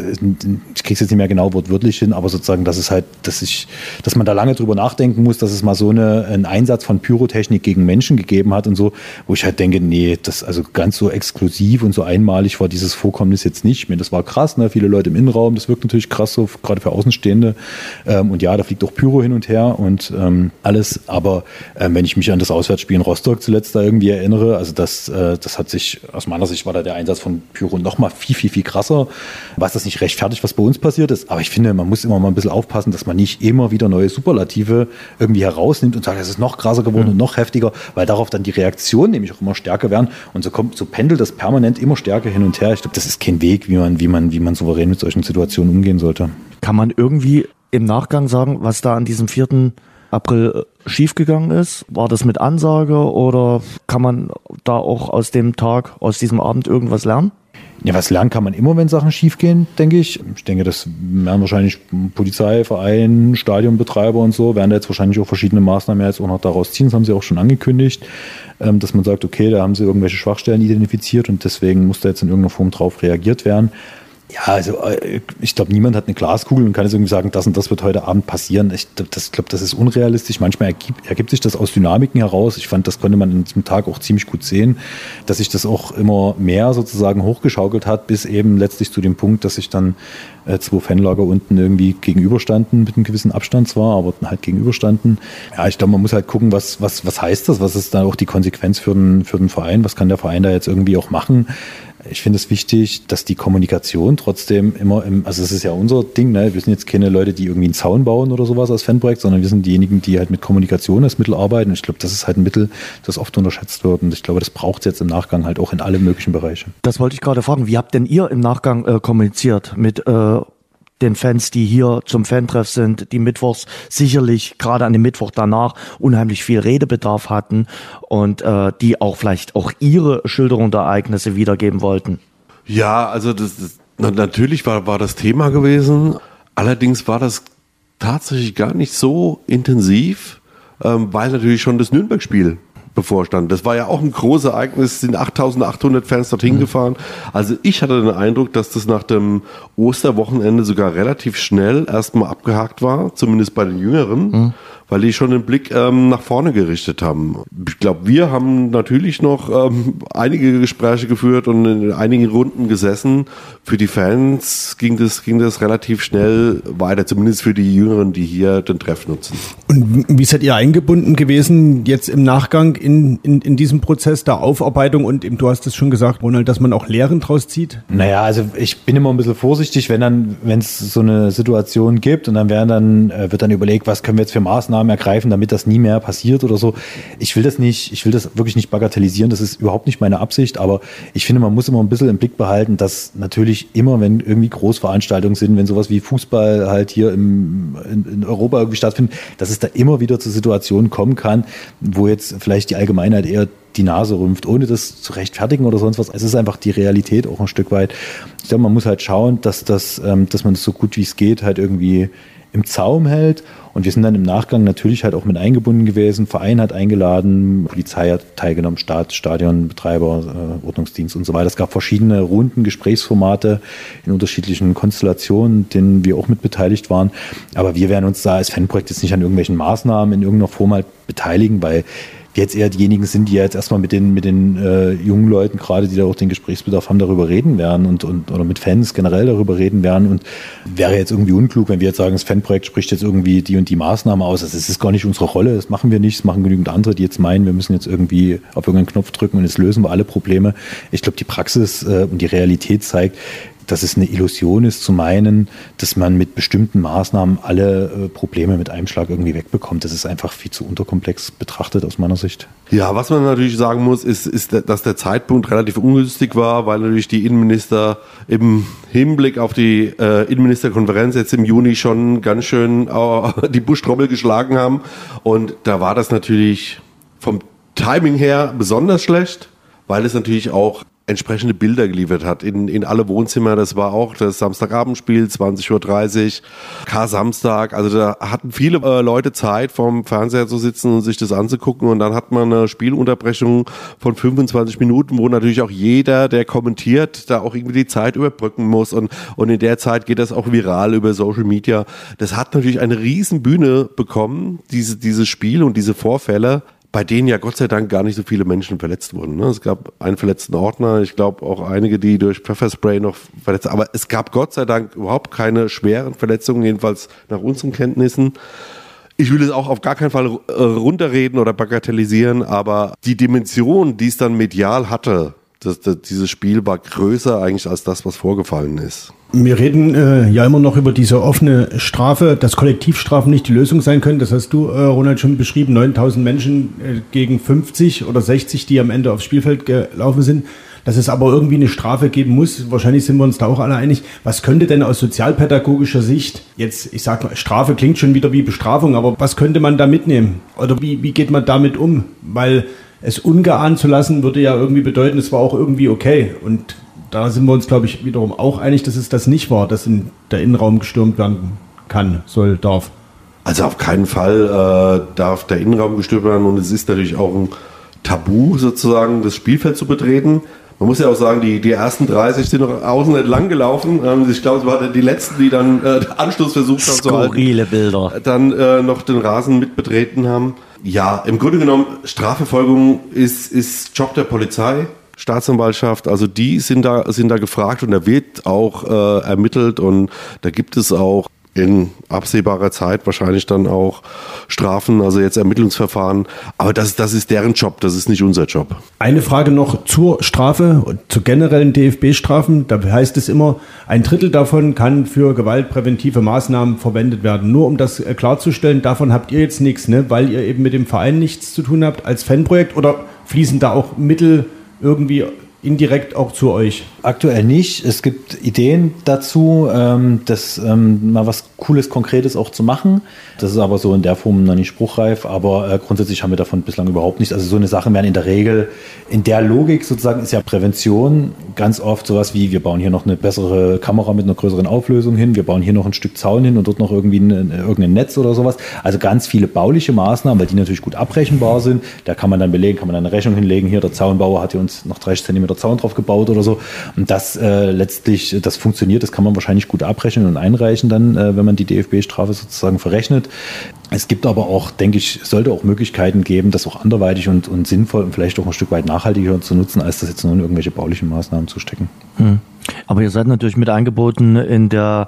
ich krieg's jetzt nicht mehr genau wortwörtlich hin, aber sozusagen, dass es halt, dass ich, dass man da lange drüber nachdenken muss, dass es mal so eine, einen Einsatz von Pyrotechnik gegen Menschen gegeben hat und so, wo ich halt denke, nee, das also ganz so exklusiv und so einmalig war dieses Vorkommnis jetzt nicht. Ich meine, das war krass, ne? Viele Leute im Innenraum, das wirkt natürlich krass so, gerade für Außenstehende. Ähm, und ja, da fliegt auch Pyro hin und her und ähm, alles. Aber ähm, wenn ich mich an das Auswärtsspiel in Rostock zuletzt da irgendwie erinnere, also das, äh, das hat sich, aus meiner Sicht war da der Einsatz von Pyro noch mal viel, viel, viel krasser. Was das nicht rechtfertigt, was bei uns passiert ist. Aber ich finde, man muss immer mal ein bisschen aufpassen, dass man nicht immer wieder neue Superlative irgendwie herausnimmt und sagt, es ist noch krasser geworden mhm. und noch heftiger, weil darauf dann die Reaktionen nämlich auch immer stärker werden. Und so kommt, so pendelt das permanent immer stärker hin und her. Ich glaube, das ist kein Weg, wie man, wie man, wie man souverän mit solchen Situationen umgehen sollte. Kann man irgendwie im Nachgang sagen, was da an diesem vierten April schiefgegangen ist? War das mit Ansage oder kann man da auch aus dem Tag, aus diesem Abend irgendwas lernen? Ja, was lernen kann man immer, wenn Sachen schiefgehen, denke ich. Ich denke, das werden wahrscheinlich Polizei, Verein, Stadionbetreiber und so, werden da jetzt wahrscheinlich auch verschiedene Maßnahmen jetzt auch noch daraus ziehen. Das haben sie auch schon angekündigt, dass man sagt, okay, da haben sie irgendwelche Schwachstellen identifiziert und deswegen muss da jetzt in irgendeiner Form drauf reagiert werden. Ja, also ich glaube, niemand hat eine Glaskugel und kann jetzt irgendwie sagen, das und das wird heute Abend passieren. Ich glaube, das, glaub, das ist unrealistisch. Manchmal ergibt, ergibt sich das aus Dynamiken heraus. Ich fand, das konnte man in diesem Tag auch ziemlich gut sehen, dass sich das auch immer mehr sozusagen hochgeschaukelt hat, bis eben letztlich zu dem Punkt, dass sich dann äh, zwei Fanlager unten irgendwie gegenüberstanden, mit einem gewissen Abstand zwar, aber halt gegenüberstanden. Ja, ich glaube, man muss halt gucken, was, was, was heißt das? Was ist da auch die Konsequenz für den, für den Verein? Was kann der Verein da jetzt irgendwie auch machen? Ich finde es wichtig, dass die Kommunikation trotzdem immer im, also es ist ja unser Ding, ne? Wir sind jetzt keine Leute, die irgendwie einen Zaun bauen oder sowas als Fanprojekt, sondern wir sind diejenigen, die halt mit Kommunikation als Mittel arbeiten. Und ich glaube, das ist halt ein Mittel, das oft unterschätzt wird. Und ich glaube, das braucht es jetzt im Nachgang halt auch in alle möglichen Bereiche. Das wollte ich gerade fragen. Wie habt denn ihr im Nachgang äh, kommuniziert mit äh, den Fans, die hier zum Fantreff sind, die mittwochs sicherlich gerade an dem Mittwoch danach unheimlich viel Redebedarf hatten und äh, die auch vielleicht auch ihre Schilderung der Ereignisse wiedergeben wollten? Ja, also das, das natürlich war, war das Thema gewesen. Allerdings war das tatsächlich gar nicht so intensiv, ähm, weil natürlich schon das Nürnberg-Spiel bevorstand. Das war ja auch ein großes Ereignis, es sind achttausendachthundert Fans dorthin mhm. gefahren. Also ich hatte den Eindruck, dass das nach dem Osterwochenende sogar relativ schnell erstmal abgehakt war, zumindest bei den Jüngeren, mhm. weil die schon den Blick ähm, nach vorne gerichtet haben. Ich glaube, wir haben natürlich noch ähm, einige Gespräche geführt und in einigen Runden gesessen. Für die Fans ging das, ging das relativ schnell weiter, zumindest für die Jüngeren, die hier den Treff nutzen. Und wie seid ihr eingebunden gewesen jetzt im Nachgang in, in, in diesem Prozess der Aufarbeitung und eben, du hast es schon gesagt, Ronald, dass man auch Lehren draus zieht? Naja, also ich bin immer ein bisschen vorsichtig, wenn dann, wenn es so eine Situation gibt und dann werden dann, äh, wird dann überlegt, was können wir jetzt für Maßnahmen ergreifen, damit das nie mehr passiert oder so. Ich will das nicht, ich will das wirklich nicht bagatellisieren, das ist überhaupt nicht meine Absicht, aber ich finde, man muss immer ein bisschen im Blick behalten, dass natürlich immer, wenn irgendwie Großveranstaltungen sind, wenn sowas wie Fußball halt hier im, in, in Europa irgendwie stattfindet, dass es da immer wieder zu Situationen kommen kann, wo jetzt vielleicht die Allgemeinheit eher die Nase rümpft, ohne das zu rechtfertigen oder sonst was. Es ist einfach die Realität auch ein Stück weit. Ich glaube, man muss halt schauen, dass das, dass man das so gut wie es geht halt irgendwie im Zaum hält. Und wir sind dann im Nachgang natürlich halt auch mit eingebunden gewesen. Verein hat eingeladen, Polizei hat teilgenommen, Staat, Stadionbetreiber, äh, Ordnungsdienst und so weiter. Es gab verschiedene Runden, Gesprächsformate in unterschiedlichen Konstellationen, denen wir auch mit beteiligt waren. Aber wir werden uns da als Fanprojekt jetzt nicht an irgendwelchen Maßnahmen in irgendeiner Form halt beteiligen, weil wir jetzt eher diejenigen sind, die jetzt erstmal mit den, mit den äh, jungen Leuten, gerade die da auch den Gesprächsbedarf haben, darüber reden werden und, und oder mit Fans generell darüber reden werden. Und wäre jetzt irgendwie unklug, wenn wir jetzt sagen, das Fanprojekt spricht jetzt irgendwie die und die Maßnahme aus. Also es ist gar nicht unsere Rolle, das machen wir nicht, das machen genügend andere, die jetzt meinen, wir müssen jetzt irgendwie auf irgendeinen Knopf drücken und jetzt lösen wir alle Probleme. Ich glaube, die Praxis äh, und die Realität zeigt, dass es eine Illusion ist zu meinen, dass man mit bestimmten Maßnahmen alle äh, Probleme mit einem Schlag irgendwie wegbekommt. Das ist einfach viel zu unterkomplex betrachtet aus meiner Sicht. Ja, was man natürlich sagen muss, ist, ist, dass der Zeitpunkt relativ ungünstig war, weil natürlich die Innenminister im Hinblick auf die äh, Innenministerkonferenz jetzt im Juni schon ganz schön äh, die Buschtrommel geschlagen haben. Und da war das natürlich vom Timing her besonders schlecht, weil es natürlich auch entsprechende Bilder geliefert hat in, in alle Wohnzimmer. Das war auch das Samstagabendspiel, zwanzig Uhr dreißig, Kar-Samstag. Also da hatten viele äh, Leute Zeit, vorm Fernseher zu sitzen und sich das anzugucken. Und dann hat man eine Spielunterbrechung von fünfundzwanzig Minuten, wo natürlich auch jeder, der kommentiert, da auch irgendwie die Zeit überbrücken muss. Und, und in der Zeit geht das auch viral über Social Media. Das hat natürlich eine riesen Bühne bekommen, diese, dieses Spiel und diese Vorfälle, bei denen ja Gott sei Dank gar nicht so viele Menschen verletzt wurden. Es gab einen verletzten Ordner, ich glaube auch einige, die durch Pfefferspray noch verletzt, aber es gab Gott sei Dank überhaupt keine schweren Verletzungen, jedenfalls nach unseren Kenntnissen. Ich will es auch auf gar keinen Fall runterreden oder bagatellisieren, aber die Dimension, die es dann medial hatte, das, das, dieses Spiel war größer eigentlich als das, was vorgefallen ist. Wir reden äh, ja immer noch über diese offene Strafe, dass Kollektivstrafen nicht die Lösung sein können. Das hast du, äh, Ronald, schon beschrieben. neuntausend Menschen äh, gegen fünfzig oder sechzig, die am Ende aufs Spielfeld gelaufen sind. Dass es aber irgendwie eine Strafe geben muss. Wahrscheinlich sind wir uns da auch alle einig. Was könnte denn aus sozialpädagogischer Sicht, jetzt, ich sag mal, Strafe klingt schon wieder wie Bestrafung, aber was könnte man da mitnehmen? Oder wie, wie geht man damit um? Weil es ungeahnt zu lassen, würde ja irgendwie bedeuten, es war auch irgendwie okay. Und da sind wir uns, glaube ich, wiederum auch einig, dass es das nicht war, dass in der Innenraum gestürmt werden kann, soll, darf. Also auf keinen Fall äh, darf der Innenraum gestürmt werden und es ist natürlich auch ein Tabu, sozusagen das Spielfeld zu betreten. Man muss ja auch sagen, die, die ersten dreißig sind noch außen entlang gelaufen. Ähm, ich glaube, es waren die letzten, die dann äh, Anschluss versucht haben zu halten. Skurrile Bilder. Dann äh, noch den Rasen mit betreten haben. Ja, im Grunde genommen, Strafverfolgung ist, ist Job der Polizei. Staatsanwaltschaft, also die sind da, sind da gefragt und da wird auch äh, ermittelt und da gibt es auch in absehbarer Zeit wahrscheinlich dann auch Strafen, also jetzt Ermittlungsverfahren. Aber das, das ist deren Job, das ist nicht unser Job. Eine Frage noch zur Strafe und zu generellen D F B-Strafen. Da heißt es immer, ein Drittel davon kann für gewaltpräventive Maßnahmen verwendet werden. Nur um das klarzustellen, davon habt ihr jetzt nichts, ne? Weil ihr eben mit dem Verein nichts zu tun habt als Fanprojekt, oder fließen da auch Mittel irgendwie indirekt auch zu euch? Aktuell nicht. Es gibt Ideen dazu, ähm, das ähm, mal was Cooles, Konkretes auch zu machen. Das ist aber so in der Form noch nicht spruchreif, aber äh, grundsätzlich haben wir davon bislang überhaupt nichts. Also so eine Sachen werden in der Regel, in der Logik sozusagen ist ja Prävention ganz oft sowas wie, wir bauen hier noch eine bessere Kamera mit einer größeren Auflösung hin, wir bauen hier noch ein Stück Zaun hin und dort noch irgendwie ein, irgendein Netz oder sowas. Also ganz viele bauliche Maßnahmen, weil die natürlich gut abrechenbar sind. Da kann man dann belegen, kann man dann eine Rechnung hinlegen, hier der Zaunbauer hat hier uns noch dreißig Zentimeter Zaun drauf gebaut oder so. Und das äh, letztlich, das funktioniert, das kann man wahrscheinlich gut abrechnen und einreichen dann, äh, wenn man die D F B-Strafe sozusagen verrechnet. Es gibt aber auch, denke ich, sollte auch Möglichkeiten geben, das auch anderweitig und, und sinnvoll und vielleicht auch ein Stück weit nachhaltiger zu nutzen, als das jetzt nur in irgendwelche baulichen Maßnahmen zu stecken. Hm. Aber ihr seid natürlich mit eingebunden in der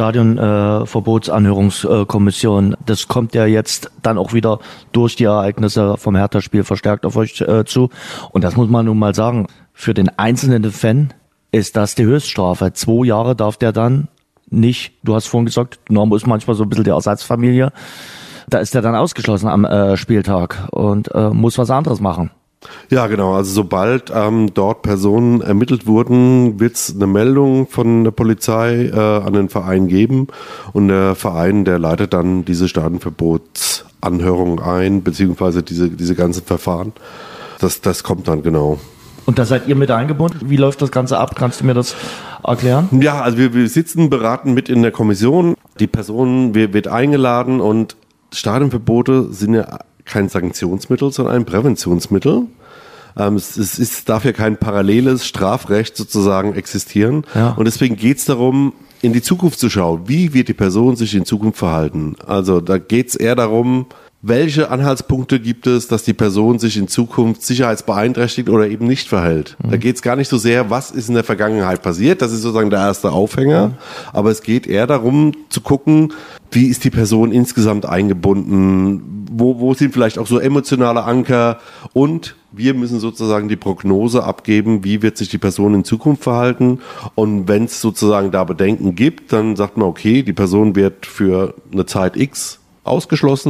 Stadionverbotsanhörungskommission. Äh, das kommt ja jetzt dann auch wieder durch die Ereignisse vom Hertha-Spiel verstärkt auf euch äh, zu. Und das muss man nun mal sagen, für den einzelnen Fan ist das die Höchststrafe. Zwei Jahre darf der dann nicht, du hast vorhin gesagt, Dynamo ist manchmal so ein bisschen die Ersatzfamilie. Da ist er dann ausgeschlossen am äh, Spieltag und äh, muss was anderes machen. Ja, genau. Also sobald ähm, dort Personen ermittelt wurden, wird es eine Meldung von der Polizei äh, an den Verein geben und der Verein, der leitet dann diese Stadionverbotsanhörung ein, beziehungsweise diese, diese ganzen Verfahren. Das, das kommt dann genau. Und da seid ihr mit eingebunden? Wie läuft das Ganze ab? Kannst du mir das erklären? Ja, also wir, wir sitzen, beraten mit in der Kommission. Die Person wird, wird eingeladen und Stadionverbote sind ja kein Sanktionsmittel, sondern ein Präventionsmittel. Ähm, es, es ist, darf ja kein paralleles Strafrecht sozusagen existieren. Ja. Und deswegen geht es darum, in die Zukunft zu schauen. Wie wird die Person sich in Zukunft verhalten? Also da geht es eher darum, welche Anhaltspunkte gibt es, dass die Person sich in Zukunft sicherheitsbeeinträchtigt oder eben nicht verhält. Mhm. Da geht es gar nicht so sehr, was ist in der Vergangenheit passiert. Das ist sozusagen der erste Aufhänger. Mhm. Aber es geht eher darum zu gucken, wie ist die Person insgesamt eingebunden, wo, wo sind vielleicht auch so emotionale Anker, und wir müssen sozusagen die Prognose abgeben, wie wird sich die Person in Zukunft verhalten, und wenn es sozusagen da Bedenken gibt, dann sagt man, okay, die Person wird für eine Zeit X ausgeschlossen,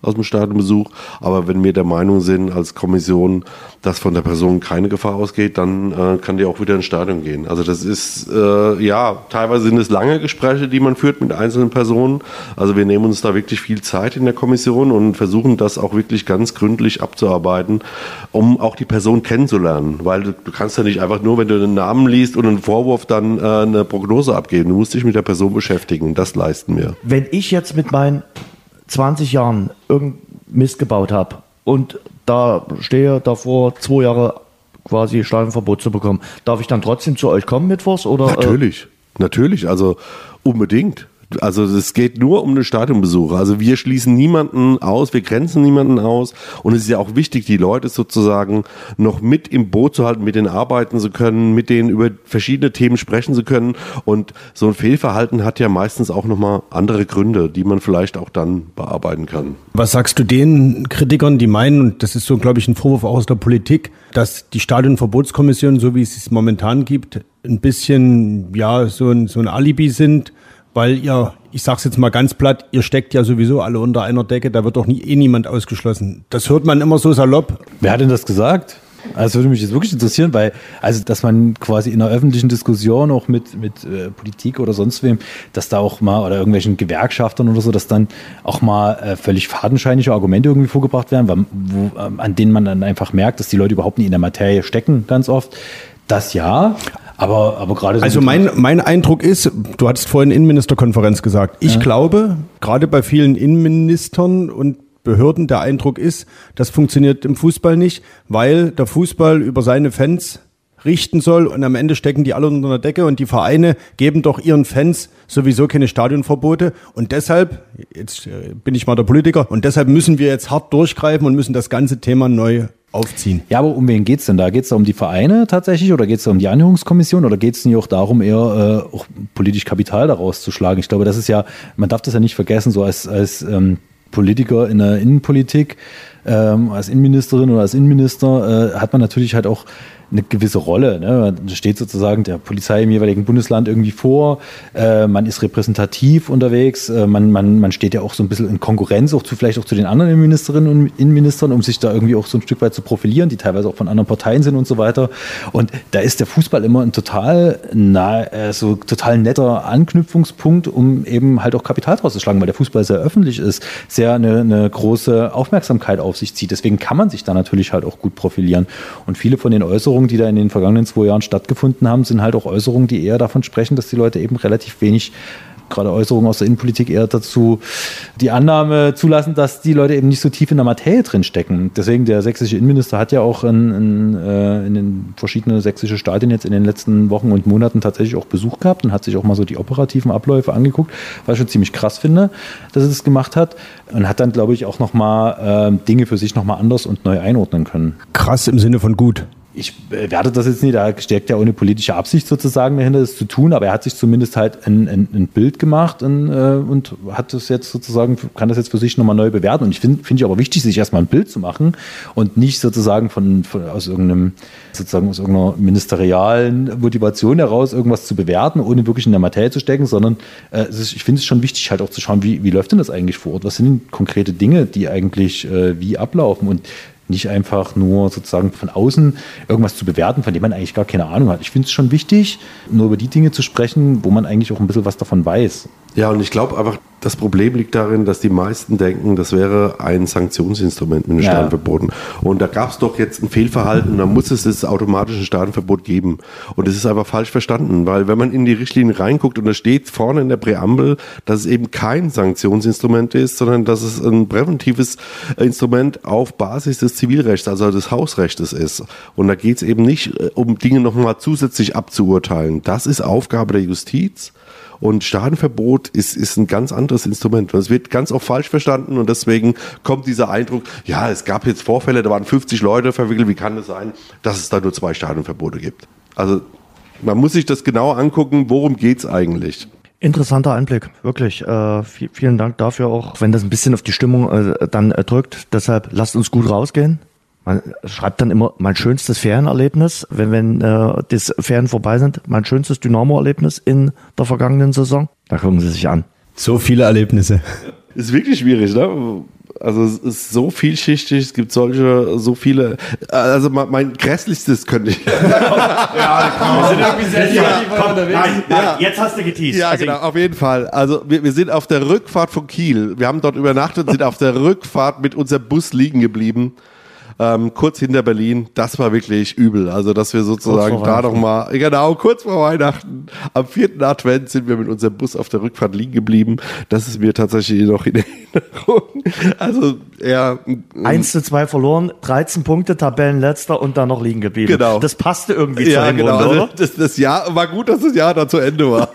aus dem Stadionbesuch. Aber wenn wir der Meinung sind als Kommission, dass von der Person keine Gefahr ausgeht, dann äh, kann die auch wieder ins Stadion gehen. Also das ist, äh, ja, teilweise sind es lange Gespräche, die man führt mit einzelnen Personen. Also wir nehmen uns da wirklich viel Zeit in der Kommission und versuchen das auch wirklich ganz gründlich abzuarbeiten, um auch die Person kennenzulernen. Weil du, du kannst ja nicht einfach nur, wenn du einen Namen liest und einen Vorwurf, dann äh, eine Prognose abgeben. Du musst dich mit der Person beschäftigen. Das leisten wir. Wenn ich jetzt mit meinen zwanzig Jahren irgendeinen Mist gebaut habe und da stehe davor, zwei Jahre quasi Stadionverbot zu bekommen, darf ich dann trotzdem zu euch kommen mittwochs? Oder, natürlich, äh? natürlich, also unbedingt. Also es geht nur um den Stadionbesuch. Also wir schließen niemanden aus, wir grenzen niemanden aus. Und es ist ja auch wichtig, die Leute sozusagen noch mit im Boot zu halten, mit denen arbeiten zu können, mit denen über verschiedene Themen sprechen zu können. Und so ein Fehlverhalten hat ja meistens auch nochmal andere Gründe, die man vielleicht auch dann bearbeiten kann. Was sagst du den Kritikern, die meinen, und das ist so, glaube ich, ein Vorwurf auch aus der Politik, dass die Stadionverbotskommission, so wie es es momentan gibt, ein bisschen, ja, so ein, so ein Alibi sind, weil ihr, ich sag's jetzt mal ganz platt, ihr steckt ja sowieso alle unter einer Decke, da wird doch nie, eh niemand ausgeschlossen. Das hört man immer so salopp. Wer hat denn das gesagt? Also würde mich jetzt wirklich interessieren, weil, also, dass man quasi in einer öffentlichen Diskussion auch mit, mit äh, Politik oder sonst wem, dass da auch mal, oder irgendwelchen Gewerkschaftern oder so, dass dann auch mal äh, völlig fadenscheinige Argumente irgendwie vorgebracht werden, weil, wo, äh, an denen man dann einfach merkt, dass die Leute überhaupt nicht in der Materie stecken, ganz oft. Das ja. Aber, aber gerade so also mein, mein Eindruck ist, du hattest vorhin Innenministerkonferenz gesagt. Ich ja. glaube, gerade bei vielen Innenministern und Behörden, der Eindruck ist, das funktioniert im Fußball nicht, weil der Fußball über seine Fans richten soll und am Ende stecken die alle unter der Decke und die Vereine geben doch ihren Fans sowieso keine Stadionverbote und deshalb, jetzt bin ich mal der Politiker, und deshalb müssen wir jetzt hart durchgreifen und müssen das ganze Thema neu aufziehen. Ja, aber um wen geht's denn da? Geht's da um die Vereine tatsächlich oder geht's da um die Anhörungskommission oder geht's nicht auch darum, eher äh, auch politisch Kapital daraus zu schlagen? Ich glaube, das ist ja, man darf das ja nicht vergessen, so als, als ähm, Politiker in der Innenpolitik, ähm, als Innenministerin oder als Innenminister äh, hat man natürlich halt auch eine gewisse Rolle. Ne? Da steht sozusagen der Polizei im jeweiligen Bundesland irgendwie vor, äh, man ist repräsentativ unterwegs, äh, man, man, man steht ja auch so ein bisschen in Konkurrenz auch zu vielleicht auch zu den anderen Innenministerinnen und Innenministern, um sich da irgendwie auch so ein Stück weit zu profilieren, die teilweise auch von anderen Parteien sind und so weiter. Und da ist der Fußball immer ein total, na, äh, so total netter Anknüpfungspunkt, um eben halt auch Kapital draus zu schlagen, weil der Fußball sehr öffentlich ist, sehr eine, eine große Aufmerksamkeit auf sich zieht. Deswegen kann man sich da natürlich halt auch gut profilieren. Und viele von den Äußerungen, die da in den vergangenen zwei Jahren stattgefunden haben, sind halt auch Äußerungen, die eher davon sprechen, dass die Leute eben relativ wenig, gerade Äußerungen aus der Innenpolitik, eher dazu die Annahme zulassen, dass die Leute eben nicht so tief in der Materie drin stecken. Deswegen, der sächsische Innenminister hat ja auch in, in, äh, in den verschiedenen sächsischen Stadien jetzt in den letzten Wochen und Monaten tatsächlich auch Besuch gehabt und hat sich auch mal so die operativen Abläufe angeguckt, was ich schon ziemlich krass finde, dass er das gemacht hat, und hat dann, glaube ich, auch nochmal äh, Dinge für sich nochmal anders und neu einordnen können. Krass im Sinne von gut. Ich werde das jetzt nicht, da steckt ja ohne politische Absicht sozusagen dahinter, das zu tun, aber er hat sich zumindest halt ein, ein, ein Bild gemacht und, äh, und hat das jetzt sozusagen, kann das jetzt für sich nochmal neu bewerten. Und ich finde finde ich aber wichtig, sich erstmal ein Bild zu machen und nicht sozusagen von, von aus irgendeinem, sozusagen aus irgendeiner ministerialen Motivation heraus irgendwas zu bewerten, ohne wirklich in der Materie zu stecken, sondern äh, es ist, ich finde es schon wichtig, halt auch zu schauen, wie, wie läuft denn das eigentlich vor Ort? Was sind denn konkrete Dinge, die eigentlich äh, wie ablaufen? Und nicht einfach nur sozusagen von außen irgendwas zu bewerten, von dem man eigentlich gar keine Ahnung hat. Ich finde es schon wichtig, nur über die Dinge zu sprechen, wo man eigentlich auch ein bisschen was davon weiß. Ja, und ich glaube einfach, das Problem liegt darin, dass die meisten denken, das wäre ein Sanktionsinstrument mit einem ja. Stadionverboten. Und da gab es doch jetzt ein Fehlverhalten und dann muss es das automatische Stadionverbot geben. Und das ist einfach falsch verstanden, weil wenn man in die Richtlinien reinguckt und da steht vorne in der Präambel, dass es eben kein Sanktionsinstrument ist, sondern dass es ein präventives Instrument auf Basis des Zivilrechts, also des Hausrechts ist. Und da geht es eben nicht um Dinge nochmal zusätzlich abzuurteilen. Das ist Aufgabe der Justiz. Und Stadionverbot ist, ist ein ganz anderes Instrument. Und es wird ganz oft falsch verstanden und deswegen kommt dieser Eindruck, ja, es gab jetzt Vorfälle, da waren fünfzig Leute verwickelt, wie kann es sein, dass es da nur zwei Stadionverbote gibt? Also man muss sich das genau angucken, worum geht's eigentlich? Interessanter Einblick, wirklich. Äh, v- vielen Dank dafür auch, wenn das ein bisschen auf die Stimmung äh, dann äh, drückt. Deshalb lasst uns gut rausgehen. Man schreibt dann immer mein schönstes Ferienerlebnis, wenn, wenn äh, die Ferien vorbei sind, mein schönstes Dynamo-Erlebnis in der vergangenen Saison. Da gucken Sie sich an. So viele Erlebnisse. Ist wirklich schwierig, ne? Also es ist so vielschichtig, es gibt solche, so viele, also mein grässlichstes könnte ich. Ja, wir sind irgendwie sehr ja, komm, nein, nein, ja. Jetzt hast du geteased. Ja, also genau, auf jeden Fall. Also wir, wir sind auf der Rückfahrt von Kiel. Wir haben dort übernachtet und sind auf der Rückfahrt mit unserem Bus liegen geblieben. Ähm, kurz hinter Berlin, das war wirklich übel. Also, dass wir sozusagen da nochmal, genau, kurz vor Weihnachten, am vierten Advent sind wir mit unserem Bus auf der Rückfahrt liegen geblieben. Das ist mir tatsächlich noch in Erinnerung. Also, ja. eins zu zwei verloren, dreizehn Punkte, Tabellenletzter und dann noch liegen geblieben. Genau. Das passte irgendwie ja, zu dem genau. Runde, oder? Also das, das Jahr, war gut, dass das Jahr da zu Ende war.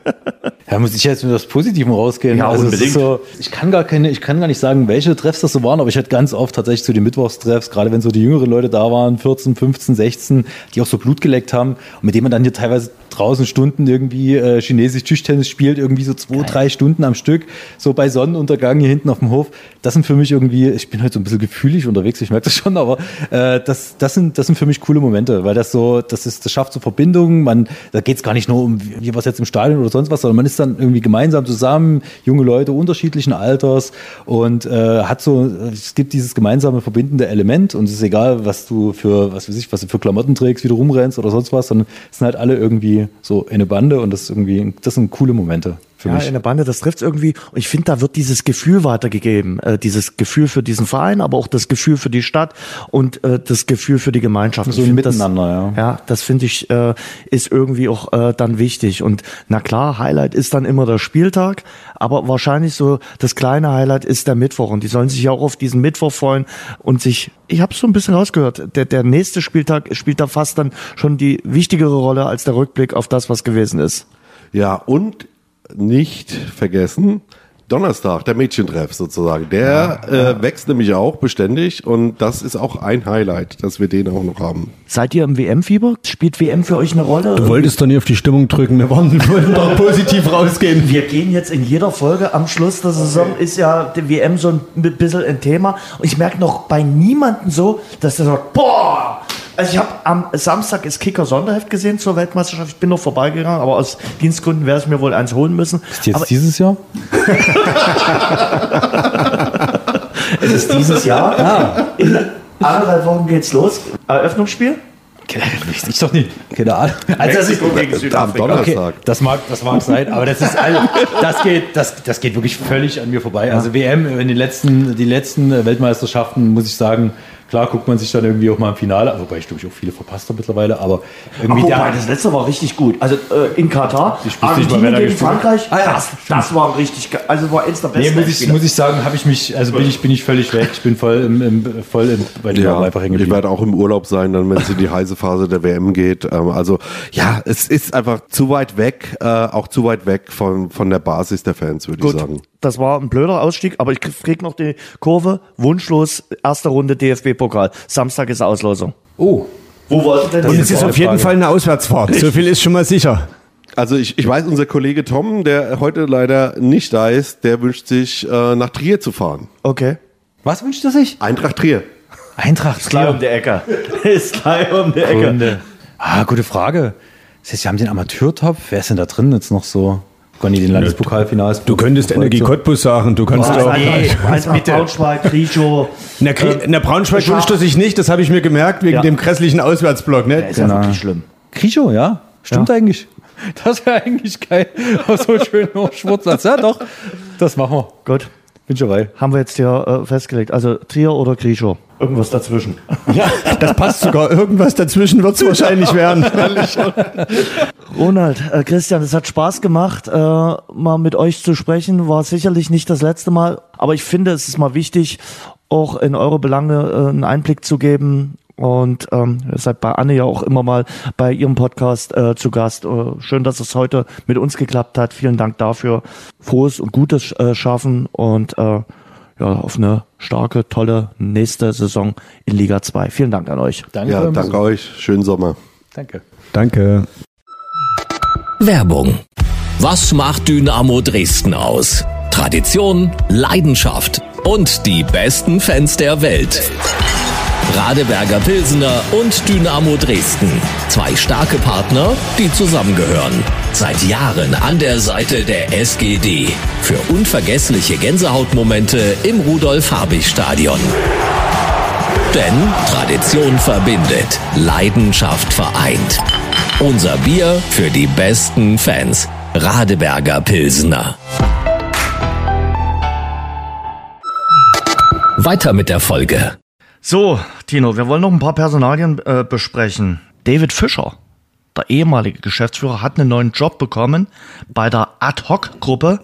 Ja, muss ich jetzt mit was Positivem rausgehen. Ja, also es unbedingt. ist so, ich kann gar keine, ich kann gar nicht sagen, welche Treffs das so waren, aber ich hatte ganz oft tatsächlich so die Mittwochstreffs, gerade wenn so die jüngeren Leute da waren, vierzehn, fünfzehn, sechzehn, die auch so Blut geleckt haben und mit denen man dann hier teilweise draußen Stunden irgendwie äh, chinesisch Tischtennis spielt, irgendwie so zwei, Geil. drei Stunden am Stück, so bei Sonnenuntergang hier hinten auf dem Hof. Das sind für mich irgendwie, ich bin halt so ein bisschen gefühlig unterwegs, ich merke das schon, aber äh, das, das sind, das sind für mich coole Momente, weil das so, das ist, das schafft so Verbindungen, man, da geht es gar nicht nur um, wie was jetzt im Stadion oder sonst was, sondern man ist dann irgendwie gemeinsam zusammen, junge Leute unterschiedlichen Alters und äh, hat so, es gibt dieses gemeinsame verbindende Element und es ist egal, was du für, was weiß ich, was du für Klamotten trägst, wie du rumrennst oder sonst was, sondern es sind halt alle irgendwie so eine Bande und das ist irgendwie, das sind coole Momente. Für ja, mich. in der Bande, das trifft's irgendwie. Und ich finde, da wird dieses Gefühl weitergegeben. Äh, dieses Gefühl für diesen Verein, aber auch das Gefühl für die Stadt und äh, das Gefühl für die Gemeinschaft. So ein Miteinander, das, ja. Ja, das finde ich, äh, ist irgendwie auch äh, dann wichtig. Und na klar, Highlight ist dann immer der Spieltag, aber wahrscheinlich so das kleine Highlight ist der Mittwoch. Und die sollen sich ja auch auf diesen Mittwoch freuen und sich, ich habe es so ein bisschen rausgehört, der, der nächste Spieltag spielt da fast dann schon die wichtigere Rolle als der Rückblick auf das, was gewesen ist. Ja, und nicht vergessen, Donnerstag, der Mädchentreff sozusagen. Der ja, ja. Äh, wächst nämlich auch beständig und das ist auch ein Highlight, dass wir den auch noch haben. Seid ihr im W M-Fieber? Spielt W M für euch eine Rolle? Du wolltest doch nie auf die Stimmung drücken, wir wollen, wollten doch positiv rausgehen. Wir gehen jetzt in jeder Folge, am Schluss der Saison ist ja die W M so ein bisschen ein Thema und ich merke noch bei niemandem so, dass der sagt, boah! Also ich habe am Samstag das Kicker-Sonderheft gesehen zur Weltmeisterschaft. Ich bin noch vorbeigegangen, aber aus Dienstgründen werde ich mir wohl eins holen müssen. Ist jetzt aber dieses Jahr? Es ist dieses Jahr. Ja. In anderthalb Wochen geht's los. Eröffnungsspiel? Ich doch nicht. Keine Ahnung. Also das ist gegen Südafrika. Am Donnerstag. Okay, das mag, das mag sein, aber das ist also, das geht, das, das geht wirklich völlig an mir vorbei. Also W M in den letzten, die letzten Weltmeisterschaften, muss ich sagen, klar guckt man sich dann irgendwie auch mal im Finale, wobei ich glaube ich auch viele verpasst habe mittlerweile, aber irgendwie oh, der, das letzte war richtig gut. Also äh, in Katar, Argentinien gegen Frankreich, ah, ja, das, das war richtig geil. Also war eins der besten. Nee, muss ich, muss ich sagen, habe ich mich, also bin ich, bin ich völlig weg. Ich bin voll im, im voll im, bei dem ja, einfach hängen. Ich werde auch im Urlaub sein, dann wenn es in die heiße Phase der W M geht. Ähm, also ja, es ist einfach zu weit weg, äh, auch zu weit weg von von der Basis der Fans, würde ich sagen. Das war ein blöder Ausstieg, aber ich krieg noch die Kurve. Wunschlos, erste Runde D F B-Pokal. Samstag ist Auslosung. Oh. Wo wollt ihr denn? Und es ist auf jeden Fall eine Auswärtsfahrt. So viel ist schon mal sicher. Also ich, ich weiß, unser Kollege Tom, der heute leider nicht da ist, der wünscht sich, äh, nach Trier zu fahren. Okay. Was wünscht er sich? Eintracht Trier. Eintracht Ist gleich um die Ecke. Ist gleich um die Ecke. Kunde. Ah, gute Frage. Das heißt, wir haben den Amateurtopf. Wer ist denn da drin jetzt noch so? Conny, den Landespokalfinals. Du könntest Energie Cottbus sagen. Du kannst Oh, auch. nee, Eintracht Braunschweig, Kricho. Na, Kri- Ähm, na Braunschweig ich war- wünscht er sich nicht, das habe ich mir gemerkt, wegen Ja. dem grässlichen Auswärtsblock. Ne? Der ist ja Genau. wirklich schlimm. Kricho, ja. Stimmt Ja. eigentlich. Das wäre eigentlich geil. Auf so einen schönen Schwurzplatz. Ja, doch. Das machen wir. Gut. Bin schon bei. Haben wir jetzt hier äh, festgelegt. Also Trier oder Kricho? Irgendwas dazwischen. Ja, das passt sogar. Irgendwas dazwischen wird es wahrscheinlich werden. Ronald, äh, Christian, es hat Spaß gemacht, äh, mal mit euch zu sprechen. War sicherlich nicht das letzte Mal, aber ich finde, es ist mal wichtig, auch in eure Belange äh, einen Einblick zu geben. Und ähm, ihr seid bei Anne ja auch immer mal bei ihrem Podcast äh, zu Gast. Äh, schön, dass es heute mit uns geklappt hat. Vielen Dank dafür. Frohes und gutes äh, Schaffen und äh, ja, auf eine starke, tolle nächste Saison in Liga zwei. Vielen Dank an euch. Danke. Ja, danke euch. Schönen Sommer. Danke. Danke. Werbung. Was macht Dynamo Dresden aus? Tradition, Leidenschaft und die besten Fans der Welt. Radeberger Pilsener und Dynamo Dresden. Zwei starke Partner, die zusammengehören. Seit Jahren an der Seite der S G D. Für unvergessliche Gänsehautmomente im Rudolf-Habich-Stadion. Denn Tradition verbindet, Leidenschaft vereint. Unser Bier für die besten Fans. Radeberger Pilsener. Weiter mit der Folge. So, Tino, wir wollen noch ein paar Personalien äh, besprechen. David Fischer, der ehemalige Geschäftsführer, hat einen neuen Job bekommen bei der Ad-Hoc-Gruppe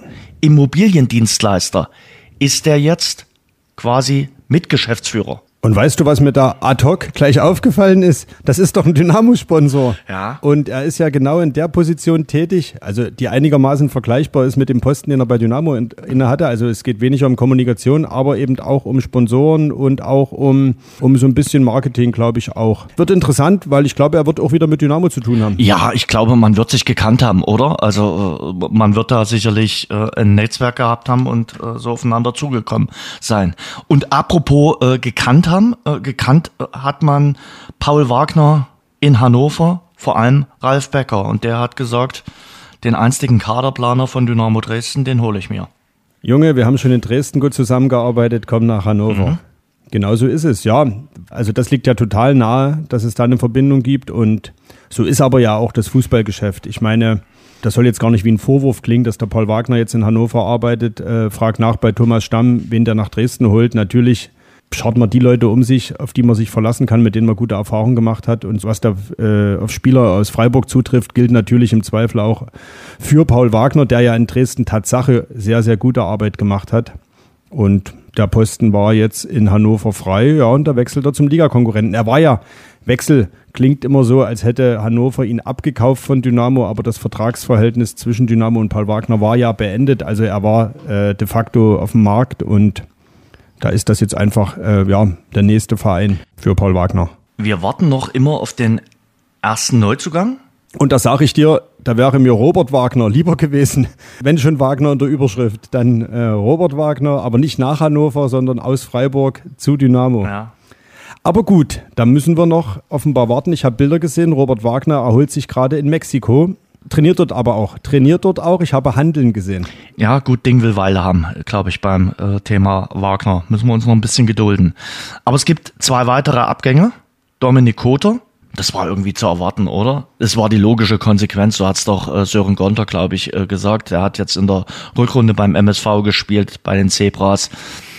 Immobiliendienstleister. Ist der jetzt quasi Mitgeschäftsführer? Und weißt du, was mir da ad hoc gleich aufgefallen ist? Das ist doch ein Dynamo-Sponsor. Ja. Und er ist ja genau in der Position tätig, also die einigermaßen vergleichbar ist mit dem Posten, den er bei Dynamo inne hatte. Also es geht weniger um Kommunikation, aber eben auch um Sponsoren und auch um, um so ein bisschen Marketing, glaube ich auch. Wird interessant, weil ich glaube, er wird auch wieder mit Dynamo zu tun haben. Ja, ich glaube, man wird sich gekannt haben, oder? Also äh, man wird da sicherlich äh, ein Netzwerk gehabt haben und äh, so aufeinander zugekommen sein. Und apropos äh, gekannt haben, äh, gekannt äh, hat man Paul Wagner in Hannover, vor allem Ralf Becker. Und der hat gesagt, den einstigen Kaderplaner von Dynamo Dresden, den hole ich mir. Junge, wir haben schon in Dresden gut zusammengearbeitet, komm nach Hannover. Mhm. Genau so ist es, ja. Also das liegt ja total nahe, dass es da eine Verbindung gibt. Und so ist aber ja auch das Fußballgeschäft. Ich meine, das soll jetzt gar nicht wie ein Vorwurf klingen, dass der Paul Wagner jetzt in Hannover arbeitet. Äh, fragt nach bei Thomas Stamm, wen der nach Dresden holt. Natürlich schaut man die Leute um sich, auf die man sich verlassen kann, mit denen man gute Erfahrungen gemacht hat. Und was da äh, auf Spieler aus Freiburg zutrifft, gilt natürlich im Zweifel auch für Paul Wagner, der ja in Dresden Tatsache sehr, sehr gute Arbeit gemacht hat. Und der Posten war jetzt in Hannover frei, ja, und da wechselt er zum Ligakonkurrenten. Er war ja, Wechsel klingt immer so, als hätte Hannover ihn abgekauft von Dynamo, aber das Vertragsverhältnis zwischen Dynamo und Paul Wagner war ja beendet. Also er war äh, de facto auf dem Markt und da ist das jetzt einfach äh, ja, der nächste Verein für Paul Wagner. Wir warten noch immer auf den ersten Neuzugang. Und da sage ich dir, da wäre mir Robert Wagner lieber gewesen. Wenn schon Wagner in der Überschrift, dann äh, Robert Wagner, aber nicht nach Hannover, sondern aus Freiburg zu Dynamo. Ja. Aber gut, da müssen wir noch offenbar warten. Ich habe Bilder gesehen, Robert Wagner erholt sich gerade in Mexiko. Trainiert dort aber auch. Trainiert dort auch. Ich habe Handeln gesehen. Ja, gut, Ding will Weile haben, glaube ich, beim äh, Thema Wagner. Müssen wir uns noch ein bisschen gedulden. Aber es gibt zwei weitere Abgänge. Dominik Koter, das war irgendwie zu erwarten, oder? Es war die logische Konsequenz. So hat es doch äh, Sören Gonter, glaube ich, äh, gesagt. Er hat jetzt in der Rückrunde beim M S V gespielt, bei den Zebras.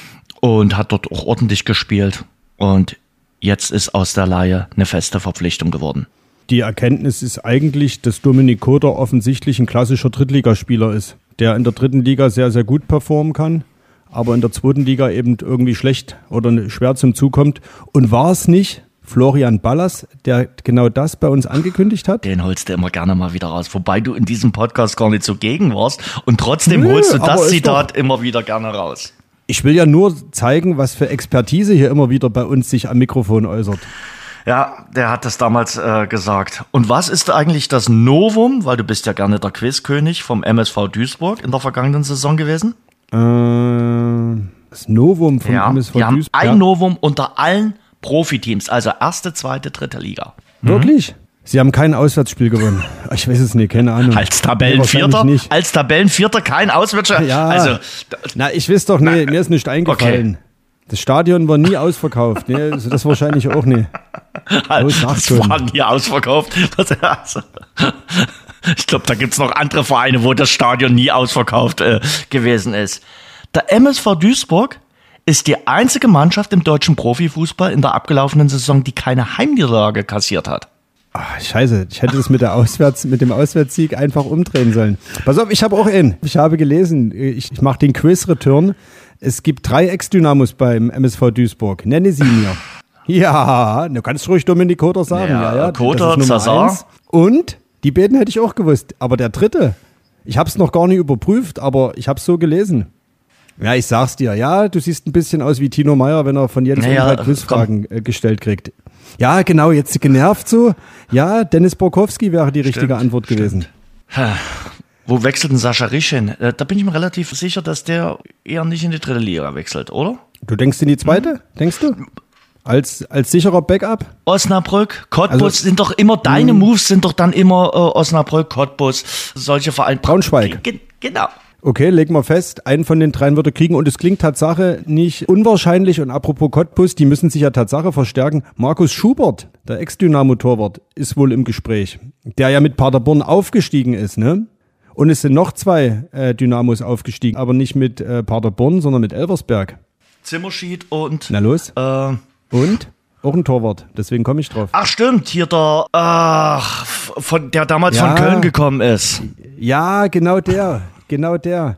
Und hat dort auch ordentlich gespielt. Und jetzt ist aus der Leihe eine feste Verpflichtung geworden. Die Erkenntnis ist eigentlich, dass Dominik Koter offensichtlich ein klassischer Drittligaspieler ist, der in der dritten Liga sehr, sehr gut performen kann, aber in der zweiten Liga eben irgendwie schlecht oder schwer zum Zug kommt. Und war es nicht Florian Ballas, der genau das bei uns angekündigt hat? Den holst du immer gerne mal wieder raus, wobei du in diesem Podcast gar nicht zugegen warst und trotzdem Nö, holst du das Zitat doch immer wieder gerne raus. Ich will ja nur zeigen, was für Expertise hier immer wieder bei uns sich am Mikrofon äußert. Ja, der hat das damals äh, gesagt. Und was ist eigentlich das Novum, weil du bist ja gerne der Quizkönig vom M S V Duisburg in der vergangenen Saison gewesen? Äh, das Novum vom ja, M S V die haben Duisburg? ein Ja. Novum unter allen Profiteams, also erste, zweite, dritte Liga. Wirklich? Sie haben kein Auswärtsspiel gewonnen. Ich weiß es nicht, keine Ahnung. Als Nee, Tabellenvierter, wahrscheinlich nicht. als Tabellenvierter kein Auswärtsspiel. Ja, Also, na, ich weiß doch, nee, mir ist nicht eingefallen. Das Stadion war nie ausverkauft. Nee, also das wahrscheinlich auch nie. Los, das nachgucken. war nie ausverkauft. Was, also, ich glaube, da gibt's noch andere Vereine, wo das Stadion nie ausverkauft äh, gewesen ist. Der M S V Duisburg ist die einzige Mannschaft im deutschen Profifußball in der abgelaufenen Saison, die keine Heimniederlage kassiert hat. Ach, scheiße, ich hätte das mit, der Auswärts, mit dem Auswärtssieg einfach umdrehen sollen. Pass auf, ich habe auch einen. Ich habe gelesen, ich, ich mache den Quiz-Return. Es gibt drei Ex-Dynamos beim M S V Duisburg. Nenne sie mir. Ja, du kannst ruhig Dominik Koter sagen. Ja, Ja, ja, Koter, das ist Nummer Zazar. eins. Und die beiden hätte ich auch gewusst. Aber der dritte, ich habe es noch gar nicht überprüft, aber ich habe es so gelesen. Ja, ich sag's dir. Ja, du siehst ein bisschen aus wie Tino Meyer, wenn er von Jens Naja, Umbreit Quizfragen äh, gestellt kriegt. Ja, genau, jetzt genervt so. Ja, Dennis Borkowski wäre die richtige Stimmt, Antwort gewesen. Wo wechselt denn Sascha Risch hin? Äh, Da bin ich mir relativ sicher, dass der eher nicht in die dritte Liga wechselt, oder? Du denkst in die zweite? Denkst du? Als, als sicherer Backup? Osnabrück, Cottbus Also, sind doch immer, deine Moves sind doch dann immer äh, Osnabrück, Cottbus, solche Vereine. Braunschweig. Ge- Genau. Okay, legen wir fest, einen von den dreien wird er kriegen und es klingt Tatsache nicht unwahrscheinlich und apropos Cottbus, die müssen sich ja Tatsache verstärken. Markus Schubert, der Ex-Dynamo-Torwart, ist wohl im Gespräch, der ja mit Paderborn aufgestiegen ist, ne? Und es sind noch zwei äh, Dynamos aufgestiegen, aber nicht mit äh, Paderborn, sondern mit Elversberg. Zimmerschied und... Na los. Äh, Und? Auch ein Torwart, deswegen komme ich drauf. ach stimmt, hier der, ach, von, der damals Ja. von Köln gekommen ist. Ja, genau der, genau der.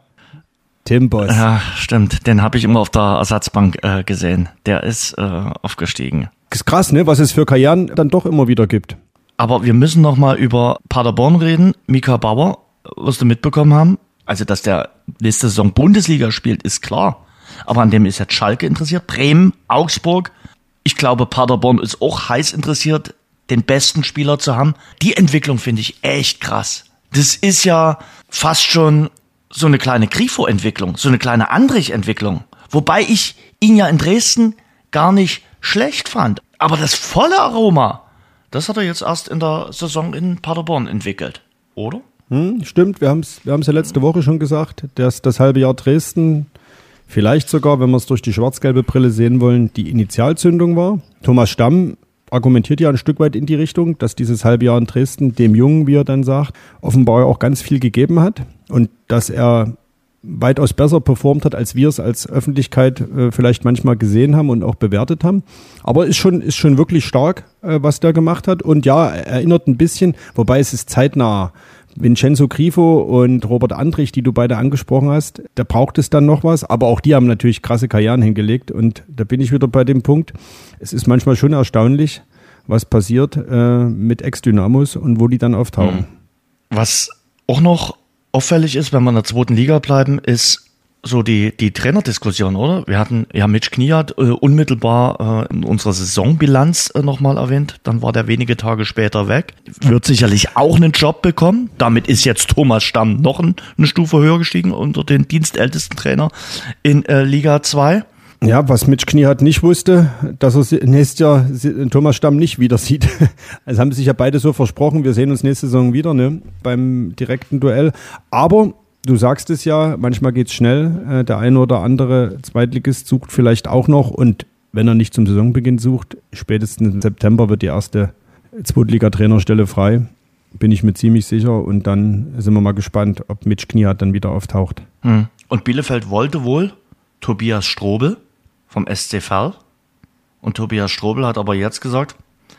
Tim Boss. Ja, stimmt, den habe ich immer auf der Ersatzbank äh, gesehen. Der ist äh, aufgestiegen. Ist krass, ne, was es für Karrieren dann doch immer wieder gibt. Aber wir müssen noch mal über Paderborn reden. Mika Bauer, wirst du mitbekommen haben. Also, dass der nächste Saison Bundesliga spielt, ist klar. Aber an dem ist jetzt Schalke interessiert, Bremen, Augsburg. Ich glaube, Paderborn ist auch heiß interessiert, den besten Spieler zu haben. Die Entwicklung finde ich echt krass. Das ist ja fast schon so eine kleine Grifo-Entwicklung, so eine kleine Andrich-Entwicklung. Wobei ich ihn ja in Dresden gar nicht schlecht fand. Aber das volle Aroma, das hat er jetzt erst in der Saison in Paderborn entwickelt, oder? Hm, stimmt, wir haben es wir haben's ja letzte Woche schon gesagt, dass das halbe Jahr Dresden vielleicht sogar, wenn wir es durch die schwarz-gelbe Brille sehen wollen, die Initialzündung war. Thomas Stamm argumentiert ja ein Stück weit in die Richtung, dass dieses halbe Jahr in Dresden dem Jungen, wie er dann sagt, offenbar auch ganz viel gegeben hat und dass er weitaus besser performt hat, als wir es als Öffentlichkeit äh, vielleicht manchmal gesehen haben und auch bewertet haben. Aber ist schon, ist schon wirklich stark, äh, was der gemacht hat. Und ja, erinnert ein bisschen, wobei es ist zeitnah. Vincenzo Grifo und Robert Andrich, die du beide angesprochen hast, da braucht es dann noch was. Aber auch die haben natürlich krasse Karrieren hingelegt. Und da bin ich wieder bei dem Punkt, es ist manchmal schon erstaunlich, was passiert äh, mit Ex-Dynamos und wo die dann auftauchen. Was auch noch auffällig ist, wenn wir in der zweiten Liga bleiben, ist so die, die Trainerdiskussion, oder? Wir hatten ja Mitch Kniat äh, unmittelbar äh, in unserer Saisonbilanz äh, nochmal erwähnt. Dann war der wenige Tage später weg. Wird sicherlich auch einen Job bekommen. Damit ist jetzt Thomas Stamm noch ein, eine Stufe höher gestiegen unter den dienstältesten Trainer in äh, Liga zwei. Ja, was Mitch Kniat nicht wusste, dass er nächstes Jahr Thomas Stamm nicht wieder sieht. Also haben sich ja beide so versprochen, wir sehen uns nächste Saison wieder, ne, beim direkten Duell. Aber du sagst es ja, manchmal geht's schnell. Der eine oder andere Zweitligist sucht vielleicht auch noch und wenn er nicht zum Saisonbeginn sucht, spätestens im September wird die erste Zweitliga-Trainerstelle frei. Bin ich mir ziemlich sicher und dann sind wir mal gespannt, ob Mitch Kniat dann wieder auftaucht. Hm. Und Bielefeld wollte wohl Tobias Strobel vom S C Verl. Und Tobias Strobel hat aber jetzt gesagt,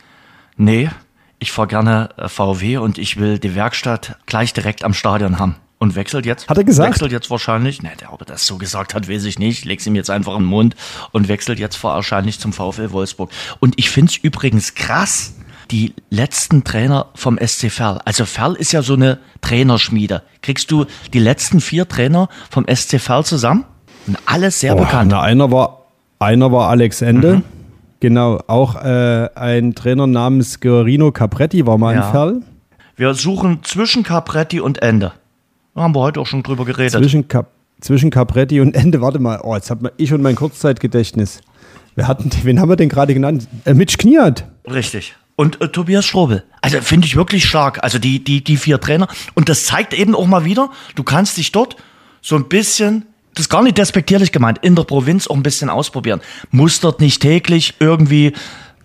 nee, ich fahre gerne V W und ich will die Werkstatt gleich direkt am Stadion haben. Und wechselt jetzt. Hat er gesagt? Wechselt jetzt wahrscheinlich, ne, ob er das so gesagt hat, weiß ich nicht. Leg's ihm jetzt einfach in den Mund und wechselt jetzt wahrscheinlich zum VfL Wolfsburg. Und ich find's übrigens krass, die letzten Trainer vom S C Verl. Also Verl ist ja so eine Trainerschmiede. Kriegst du die letzten vier Trainer vom S C Verl zusammen? Und alles sehr Oh, bekannt. Na, einer war Einer war Alex Ende, Mhm. genau, auch äh, ein Trainer namens Guerino Capretti war mal Ja. ein Fall. Wir suchen zwischen Capretti und Ende. Da haben wir heute auch schon drüber geredet. Zwischen, Cap zwischen Capretti und Ende, warte mal, oh, jetzt hat man ich und mein Kurzzeitgedächtnis. Wir hatten, wen haben wir denn gerade genannt? Äh, Mitch Kniat. Richtig. Und äh, Tobias Strobel. Also finde ich wirklich stark. Also die, die, die vier Trainer. Und das zeigt eben auch mal wieder, du kannst dich dort so ein bisschen, das ist gar nicht despektierlich gemeint, in der Provinz auch ein bisschen ausprobieren. Muss dort nicht täglich irgendwie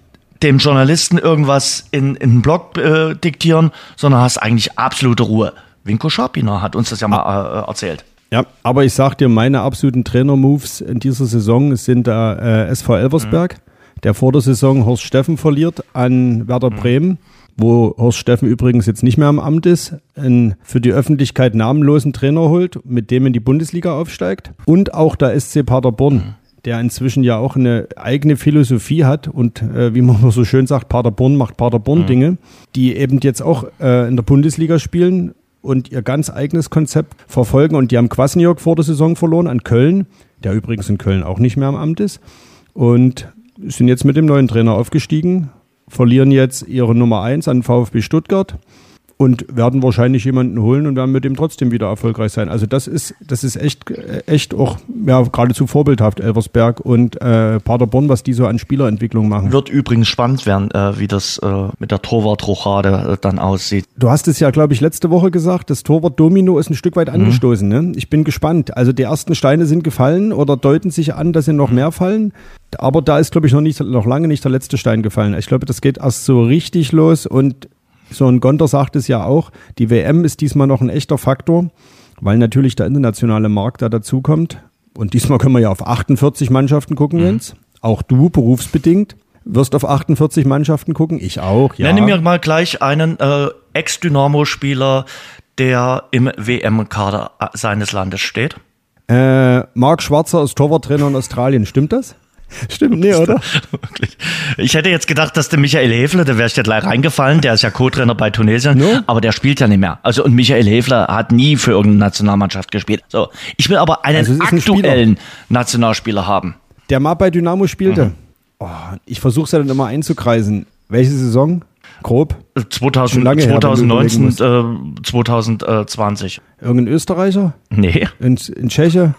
dem Journalisten irgendwas in, in den Blog äh, diktieren, sondern hast eigentlich absolute Ruhe. Winko Scharpiner hat uns das ja mal äh, erzählt. Ja, aber ich sag dir, meine absoluten Trainer-Moves in dieser Saison sind der äh, S V Elversberg, mhm. der vor der Saison Horst Steffen verliert an Werder mhm. Bremen, wo Horst Steffen übrigens jetzt nicht mehr am Amt ist, einen für die Öffentlichkeit namenlosen Trainer holt, mit dem in die Bundesliga aufsteigt. Und auch der S C Paderborn, mhm. der inzwischen ja auch eine eigene Philosophie hat und äh, wie man so schön sagt, Paderborn macht Paderborn-Dinge, mhm. die eben jetzt auch äh, in der Bundesliga spielen und ihr ganz eigenes Konzept verfolgen. Und die haben Kwasniok vor der Saison verloren an Köln, der übrigens in Köln auch nicht mehr am Amt ist. Und sind jetzt mit dem neuen Trainer aufgestiegen, verlieren jetzt ihre Nummer eins an VfB Stuttgart und werden wahrscheinlich jemanden holen und werden mit dem trotzdem wieder erfolgreich sein. Also das ist, das ist echt, echt auch ja, geradezu vorbildhaft, Elversberg und äh, Paderborn, was die so an Spielerentwicklung machen. Wird übrigens spannend werden, äh, wie das äh, mit der Torwartrochade äh, dann aussieht. Du hast es ja, glaube ich, letzte Woche gesagt, das Torwart-Domino ist ein Stück weit angestoßen. Ne? Ich bin gespannt. Also die ersten Steine sind gefallen oder deuten sich an, dass sie noch mehr fallen. Aber da ist, glaube ich, noch, nicht, noch lange nicht der letzte Stein gefallen. Ich glaube, das geht erst so richtig los und so ein Gonter sagt es ja auch, die W M ist diesmal noch ein echter Faktor, weil natürlich der internationale Markt da dazukommt. Und diesmal können wir ja auf achtundvierzig Mannschaften gucken, Jens. Mhm. Auch du, berufsbedingt, wirst auf achtundvierzig Mannschaften gucken. Ich auch, ja. Nenne mir mal gleich einen äh, Ex-Dynamo-Spieler, der im W M-Kader seines Landes steht. Äh, Marc Schwarzer ist Torwarttrainer in Australien. Stimmt das? Stimmt, nee, oder? Wirklich. Ich hätte jetzt gedacht, dass der Michael Häfler, der wäre ich ja gleich reingefallen, der ist ja Co-Trainer bei Tunesien, no? Aber der spielt ja nicht mehr. Also und Michael Häfler hat nie für irgendeine Nationalmannschaft gespielt. So, ich will aber einen also aktuellen ein Nationalspieler haben. Der mal bei Dynamo spielte. Mhm. Oh, ich versuche es ja dann immer einzukreisen. Welche Saison? Grob? zweitausend, zweitausendneunzehn, äh, zweitausendzwanzig. Irgendein Österreicher? Nee. In, in Tscheche?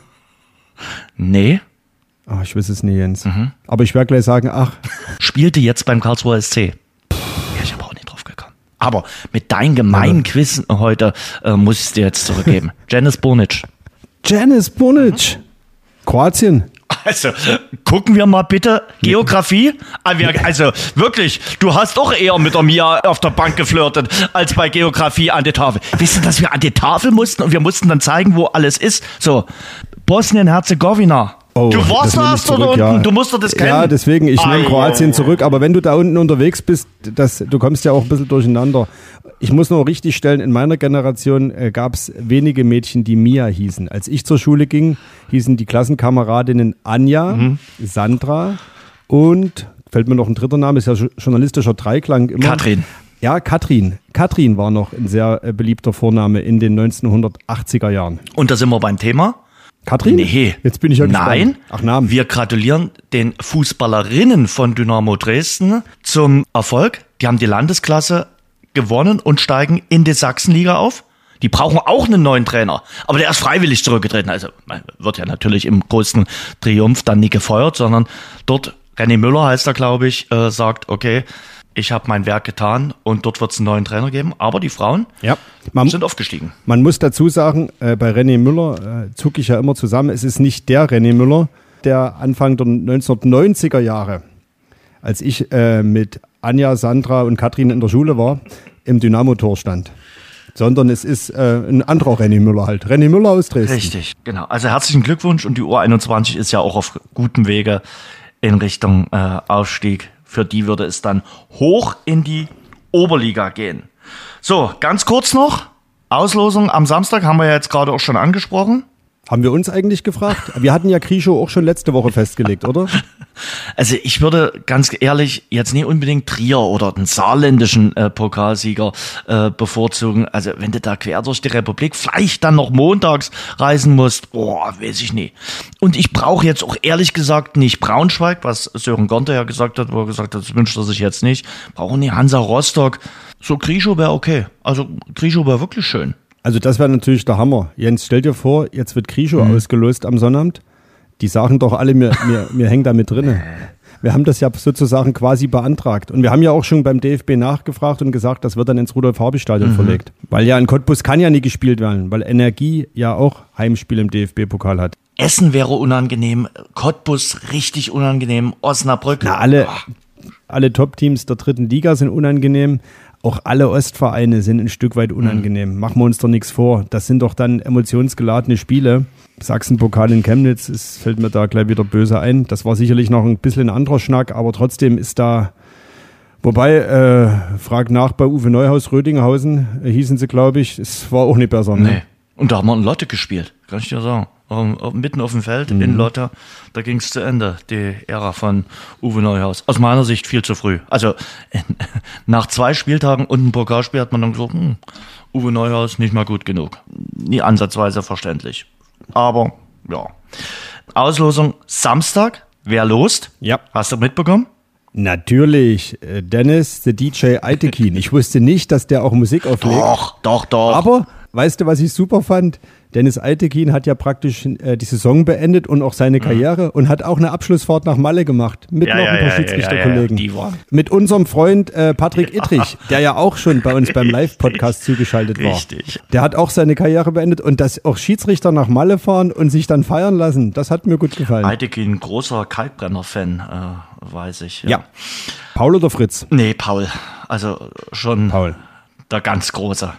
Nee. Oh, ich weiß es nicht, Jens. Mhm. Aber ich werde gleich sagen, ach. Spielte jetzt beim Karlsruher S C. Ja, ich habe auch nicht drauf gekommen. Aber mit deinen gemeinen ja. Quiz heute äh, muss ich es dir jetzt zurückgeben. Janis Burnic. Janis Burnic. Mhm. Kroatien. Also, gucken wir mal bitte Geografie. Also, wirklich, du hast doch eher mit der Mia auf der Bank geflirtet, als bei Geografie an die Tafel. Wisst ihr, dass wir an die Tafel mussten und wir mussten dann zeigen, wo alles ist? So, Bosnien-Herzegowina. Oh, du warst da unten, ja. Du musst doch das kennen. Ja, deswegen, ich nehme Kroatien zurück. Aber wenn du da unten unterwegs bist, das, du kommst ja auch ein bisschen durcheinander. Ich muss noch richtig stellen, in meiner Generation äh, gab es wenige Mädchen, die Mia hießen. Als ich zur Schule ging, hießen die Klassenkameradinnen Anja, mhm. Sandra und, fällt mir noch ein dritter Name, ist ja journalistischer Dreiklang immer. Katrin. Ja, Katrin. Katrin war noch ein sehr äh, beliebter Vorname in den neunzehnhundertachtziger Jahren. Und da sind wir beim Thema. Katrin? Nee. Jetzt bin ich ja gespannt. Nein. Ach, Namen. Wir gratulieren den Fußballerinnen von Dynamo Dresden zum Erfolg. Die haben die Landesklasse gewonnen und steigen in die Sachsenliga auf. Die brauchen auch einen neuen Trainer. Aber der ist freiwillig zurückgetreten. Also wird ja natürlich im größten Triumph dann nicht gefeuert, sondern dort, René Müller heißt er, glaube ich, äh, sagt, okay, ich habe mein Werk getan und dort wird es einen neuen Trainer geben. Aber die Frauen ja, man, sind aufgestiegen. Man muss dazu sagen, äh, bei René Müller äh, zucke ich ja immer zusammen. Es ist nicht der René Müller, der Anfang der neunzehnhundertneunziger Jahre, als ich äh, mit Anja, Sandra und Katrin in der Schule war, im Dynamo-Tor stand. Sondern es ist äh, ein anderer René Müller halt. René Müller aus Dresden. Richtig, genau. Also herzlichen Glückwunsch und die U einundzwanzig ist ja auch auf gutem Wege in Richtung äh, Aufstieg. Für die würde es dann hoch in die Oberliga gehen. So, ganz kurz noch. Auslosung am Samstag haben wir ja jetzt gerade auch schon angesprochen. Haben wir uns eigentlich gefragt? Wir hatten ja Krischow auch schon letzte Woche festgelegt, oder? Also ich würde ganz ehrlich jetzt nicht unbedingt Trier oder den saarländischen äh, Pokalsieger äh, bevorzugen. Also wenn du da quer durch die Republik vielleicht dann noch montags reisen musst, boah, weiß ich nicht. Und ich brauche jetzt auch ehrlich gesagt nicht Braunschweig, was Sören Gonter ja gesagt hat, wo er gesagt hat, das wünscht er sich jetzt nicht. Brauchen nicht Hansa Rostock. So Krischow wäre okay. Also Krischow wäre wirklich schön. Also das wäre natürlich der Hammer. Jens, stell dir vor, jetzt wird Krischow mhm. ausgelost am Sonnabend. Die sagen doch alle, mir, mir, mir hängt da mit drinne. Wir haben das ja sozusagen quasi beantragt. Und wir haben ja auch schon beim D F B nachgefragt und gesagt, das wird dann ins Rudolf-Harbig-Stadion mhm. verlegt. Weil ja in Cottbus kann ja nie gespielt werden, weil Energie ja auch Heimspiel im D F B-Pokal hat. Essen wäre unangenehm, Cottbus richtig unangenehm, Osnabrück. Na, alle, alle Top-Teams der dritten Liga sind unangenehm. Auch alle Ostvereine sind ein Stück weit unangenehm. Mhm. Machen wir uns doch nichts vor. Das sind doch dann emotionsgeladene Spiele. Sachsen-Pokal in Chemnitz, es fällt mir da gleich wieder böse ein. Das war sicherlich noch ein bisschen ein anderer Schnack, aber trotzdem ist da, wobei, äh, frag nach bei Uwe Neuhaus, Rödinghausen, äh, hießen sie, glaube ich, es war auch nicht besser. Ne? Nee. Und da haben wir in Lotte gespielt, kann ich dir sagen. Um, mitten auf dem Feld mhm. in Lotte, da ging es zu Ende, die Ära von Uwe Neuhaus. Aus meiner Sicht viel zu früh. Also in, nach zwei Spieltagen und einem Pokalspiel hat man dann gesagt, hm, Uwe Neuhaus nicht mal gut genug. Nie ansatzweise verständlich. Aber ja. Auslosung Samstag, wer lost? Ja. Hast du mitbekommen? Natürlich, Dennis, the D J Eitekin. Ich wusste nicht, dass der auch Musik auflegt. Doch, doch, doch. Aber, weißt du, was ich super fand? Dennis Eitekin hat ja praktisch äh, die Saison beendet und auch seine Karriere und hat auch eine Abschlussfahrt nach Malle gemacht mit ja, noch ja, ein paar ja, Schiedsrichterkollegen. Ja, ja, ja, mit unserem Freund äh, Patrick Ittrich, der ja auch schon bei uns beim Live-Podcast zugeschaltet war. Richtig. Der hat auch seine Karriere beendet und dass auch Schiedsrichter nach Malle fahren und sich dann feiern lassen, das hat mir gut gefallen. Eitekin, großer Kalkbrenner-Fan, äh, weiß ich. Ja. ja. Paul oder Fritz? Nee, Paul. Also schon Paul. Der ganz Große.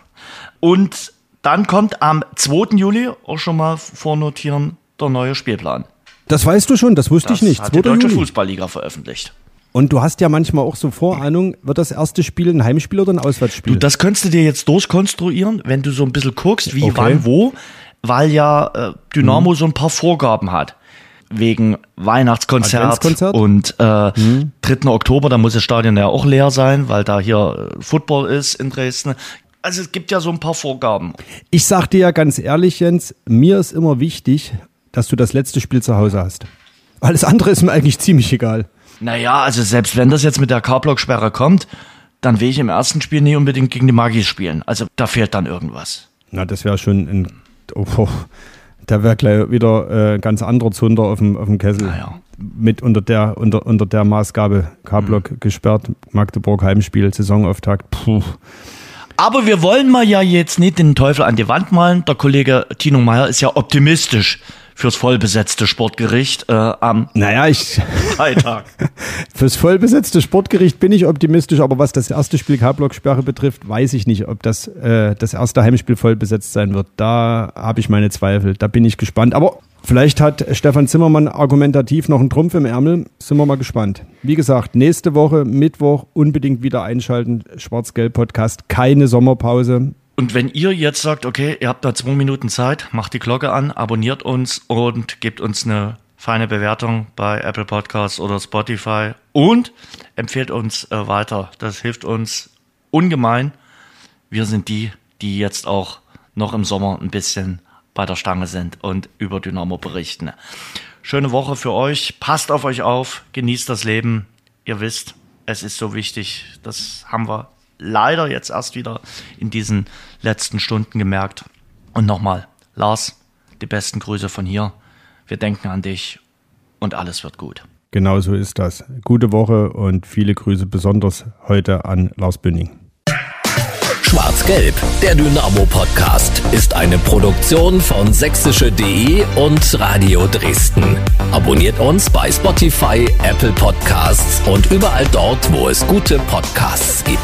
Und dann kommt am zweiten Juli, auch schon mal vornotieren, der neue Spielplan. Das weißt du schon, das wusste das ich nicht. Hat die Deutsche Fußballliga veröffentlicht. Und du hast ja manchmal auch so Vorahnung, wird das erste Spiel ein Heimspiel oder ein Auswärtsspiel? Du, das könntest du dir jetzt durchkonstruieren, wenn du so ein bisschen guckst, wie, okay. wann, wo, weil ja äh, Dynamo hm. so ein paar Vorgaben hat. Wegen Weihnachtskonzert und äh, hm. dritten Oktober, da muss das Stadion ja auch leer sein, weil da hier äh, Football ist in Dresden. Also es gibt ja so ein paar Vorgaben. Ich sag dir ja ganz ehrlich, Jens, mir ist immer wichtig, dass du das letzte Spiel zu Hause hast. Alles andere ist mir eigentlich ziemlich egal. Naja, also selbst wenn das jetzt mit der K-Block-Sperre kommt, dann will ich im ersten Spiel nie unbedingt gegen die Magis spielen. Also da fehlt dann irgendwas. Na, das wäre schon ein... Oh, oh, da wäre gleich wieder ein äh, ganz anderer Zunder auf dem, auf dem Kessel. Naja. Mit unter der, unter, unter der Maßgabe K-Block mhm. gesperrt, Magdeburg Heimspiel, Saisonauftakt. Puh. Aber wir wollen mal ja jetzt nicht den Teufel an die Wand malen. Der Kollege Tino Meyer ist ja optimistisch fürs vollbesetzte Sportgericht äh, am naja, ich Freitag. Fürs vollbesetzte Sportgericht bin ich optimistisch, aber was das erste Spiel K-Block-Sperre betrifft, weiß ich nicht, ob das äh, das erste Heimspiel voll besetzt sein wird. Da habe ich meine Zweifel. Da bin ich gespannt. Aber vielleicht hat Stefan Zimmermann argumentativ noch einen Trumpf im Ärmel. Sind wir mal gespannt. Wie gesagt, nächste Woche, Mittwoch, unbedingt wieder einschalten. Schwarz-Gelb-Podcast, keine Sommerpause. Und wenn ihr jetzt sagt, okay, ihr habt da zwei Minuten Zeit, macht die Glocke an, abonniert uns und gebt uns eine feine Bewertung bei Apple Podcasts oder Spotify und empfehlt uns äh, weiter. Das hilft uns ungemein. Wir sind die, die jetzt auch noch im Sommer ein bisschen bei der Stange sind und über Dynamo berichten. Schöne Woche für euch. Passt auf euch auf. Genießt das Leben. Ihr wisst, es ist so wichtig. Das haben wir leider jetzt erst wieder in diesen letzten Stunden gemerkt. Und nochmal, Lars, die besten Grüße von hier. Wir denken an dich und alles wird gut. Genau so ist das. Gute Woche und viele Grüße besonders heute an Lars Bünning. Schwarz-Gelb, der Dynamo-Podcast, ist eine Produktion von sächsische punkt de und Radio Dresden. Abonniert uns bei Spotify, Apple Podcasts und überall dort, wo es gute Podcasts gibt.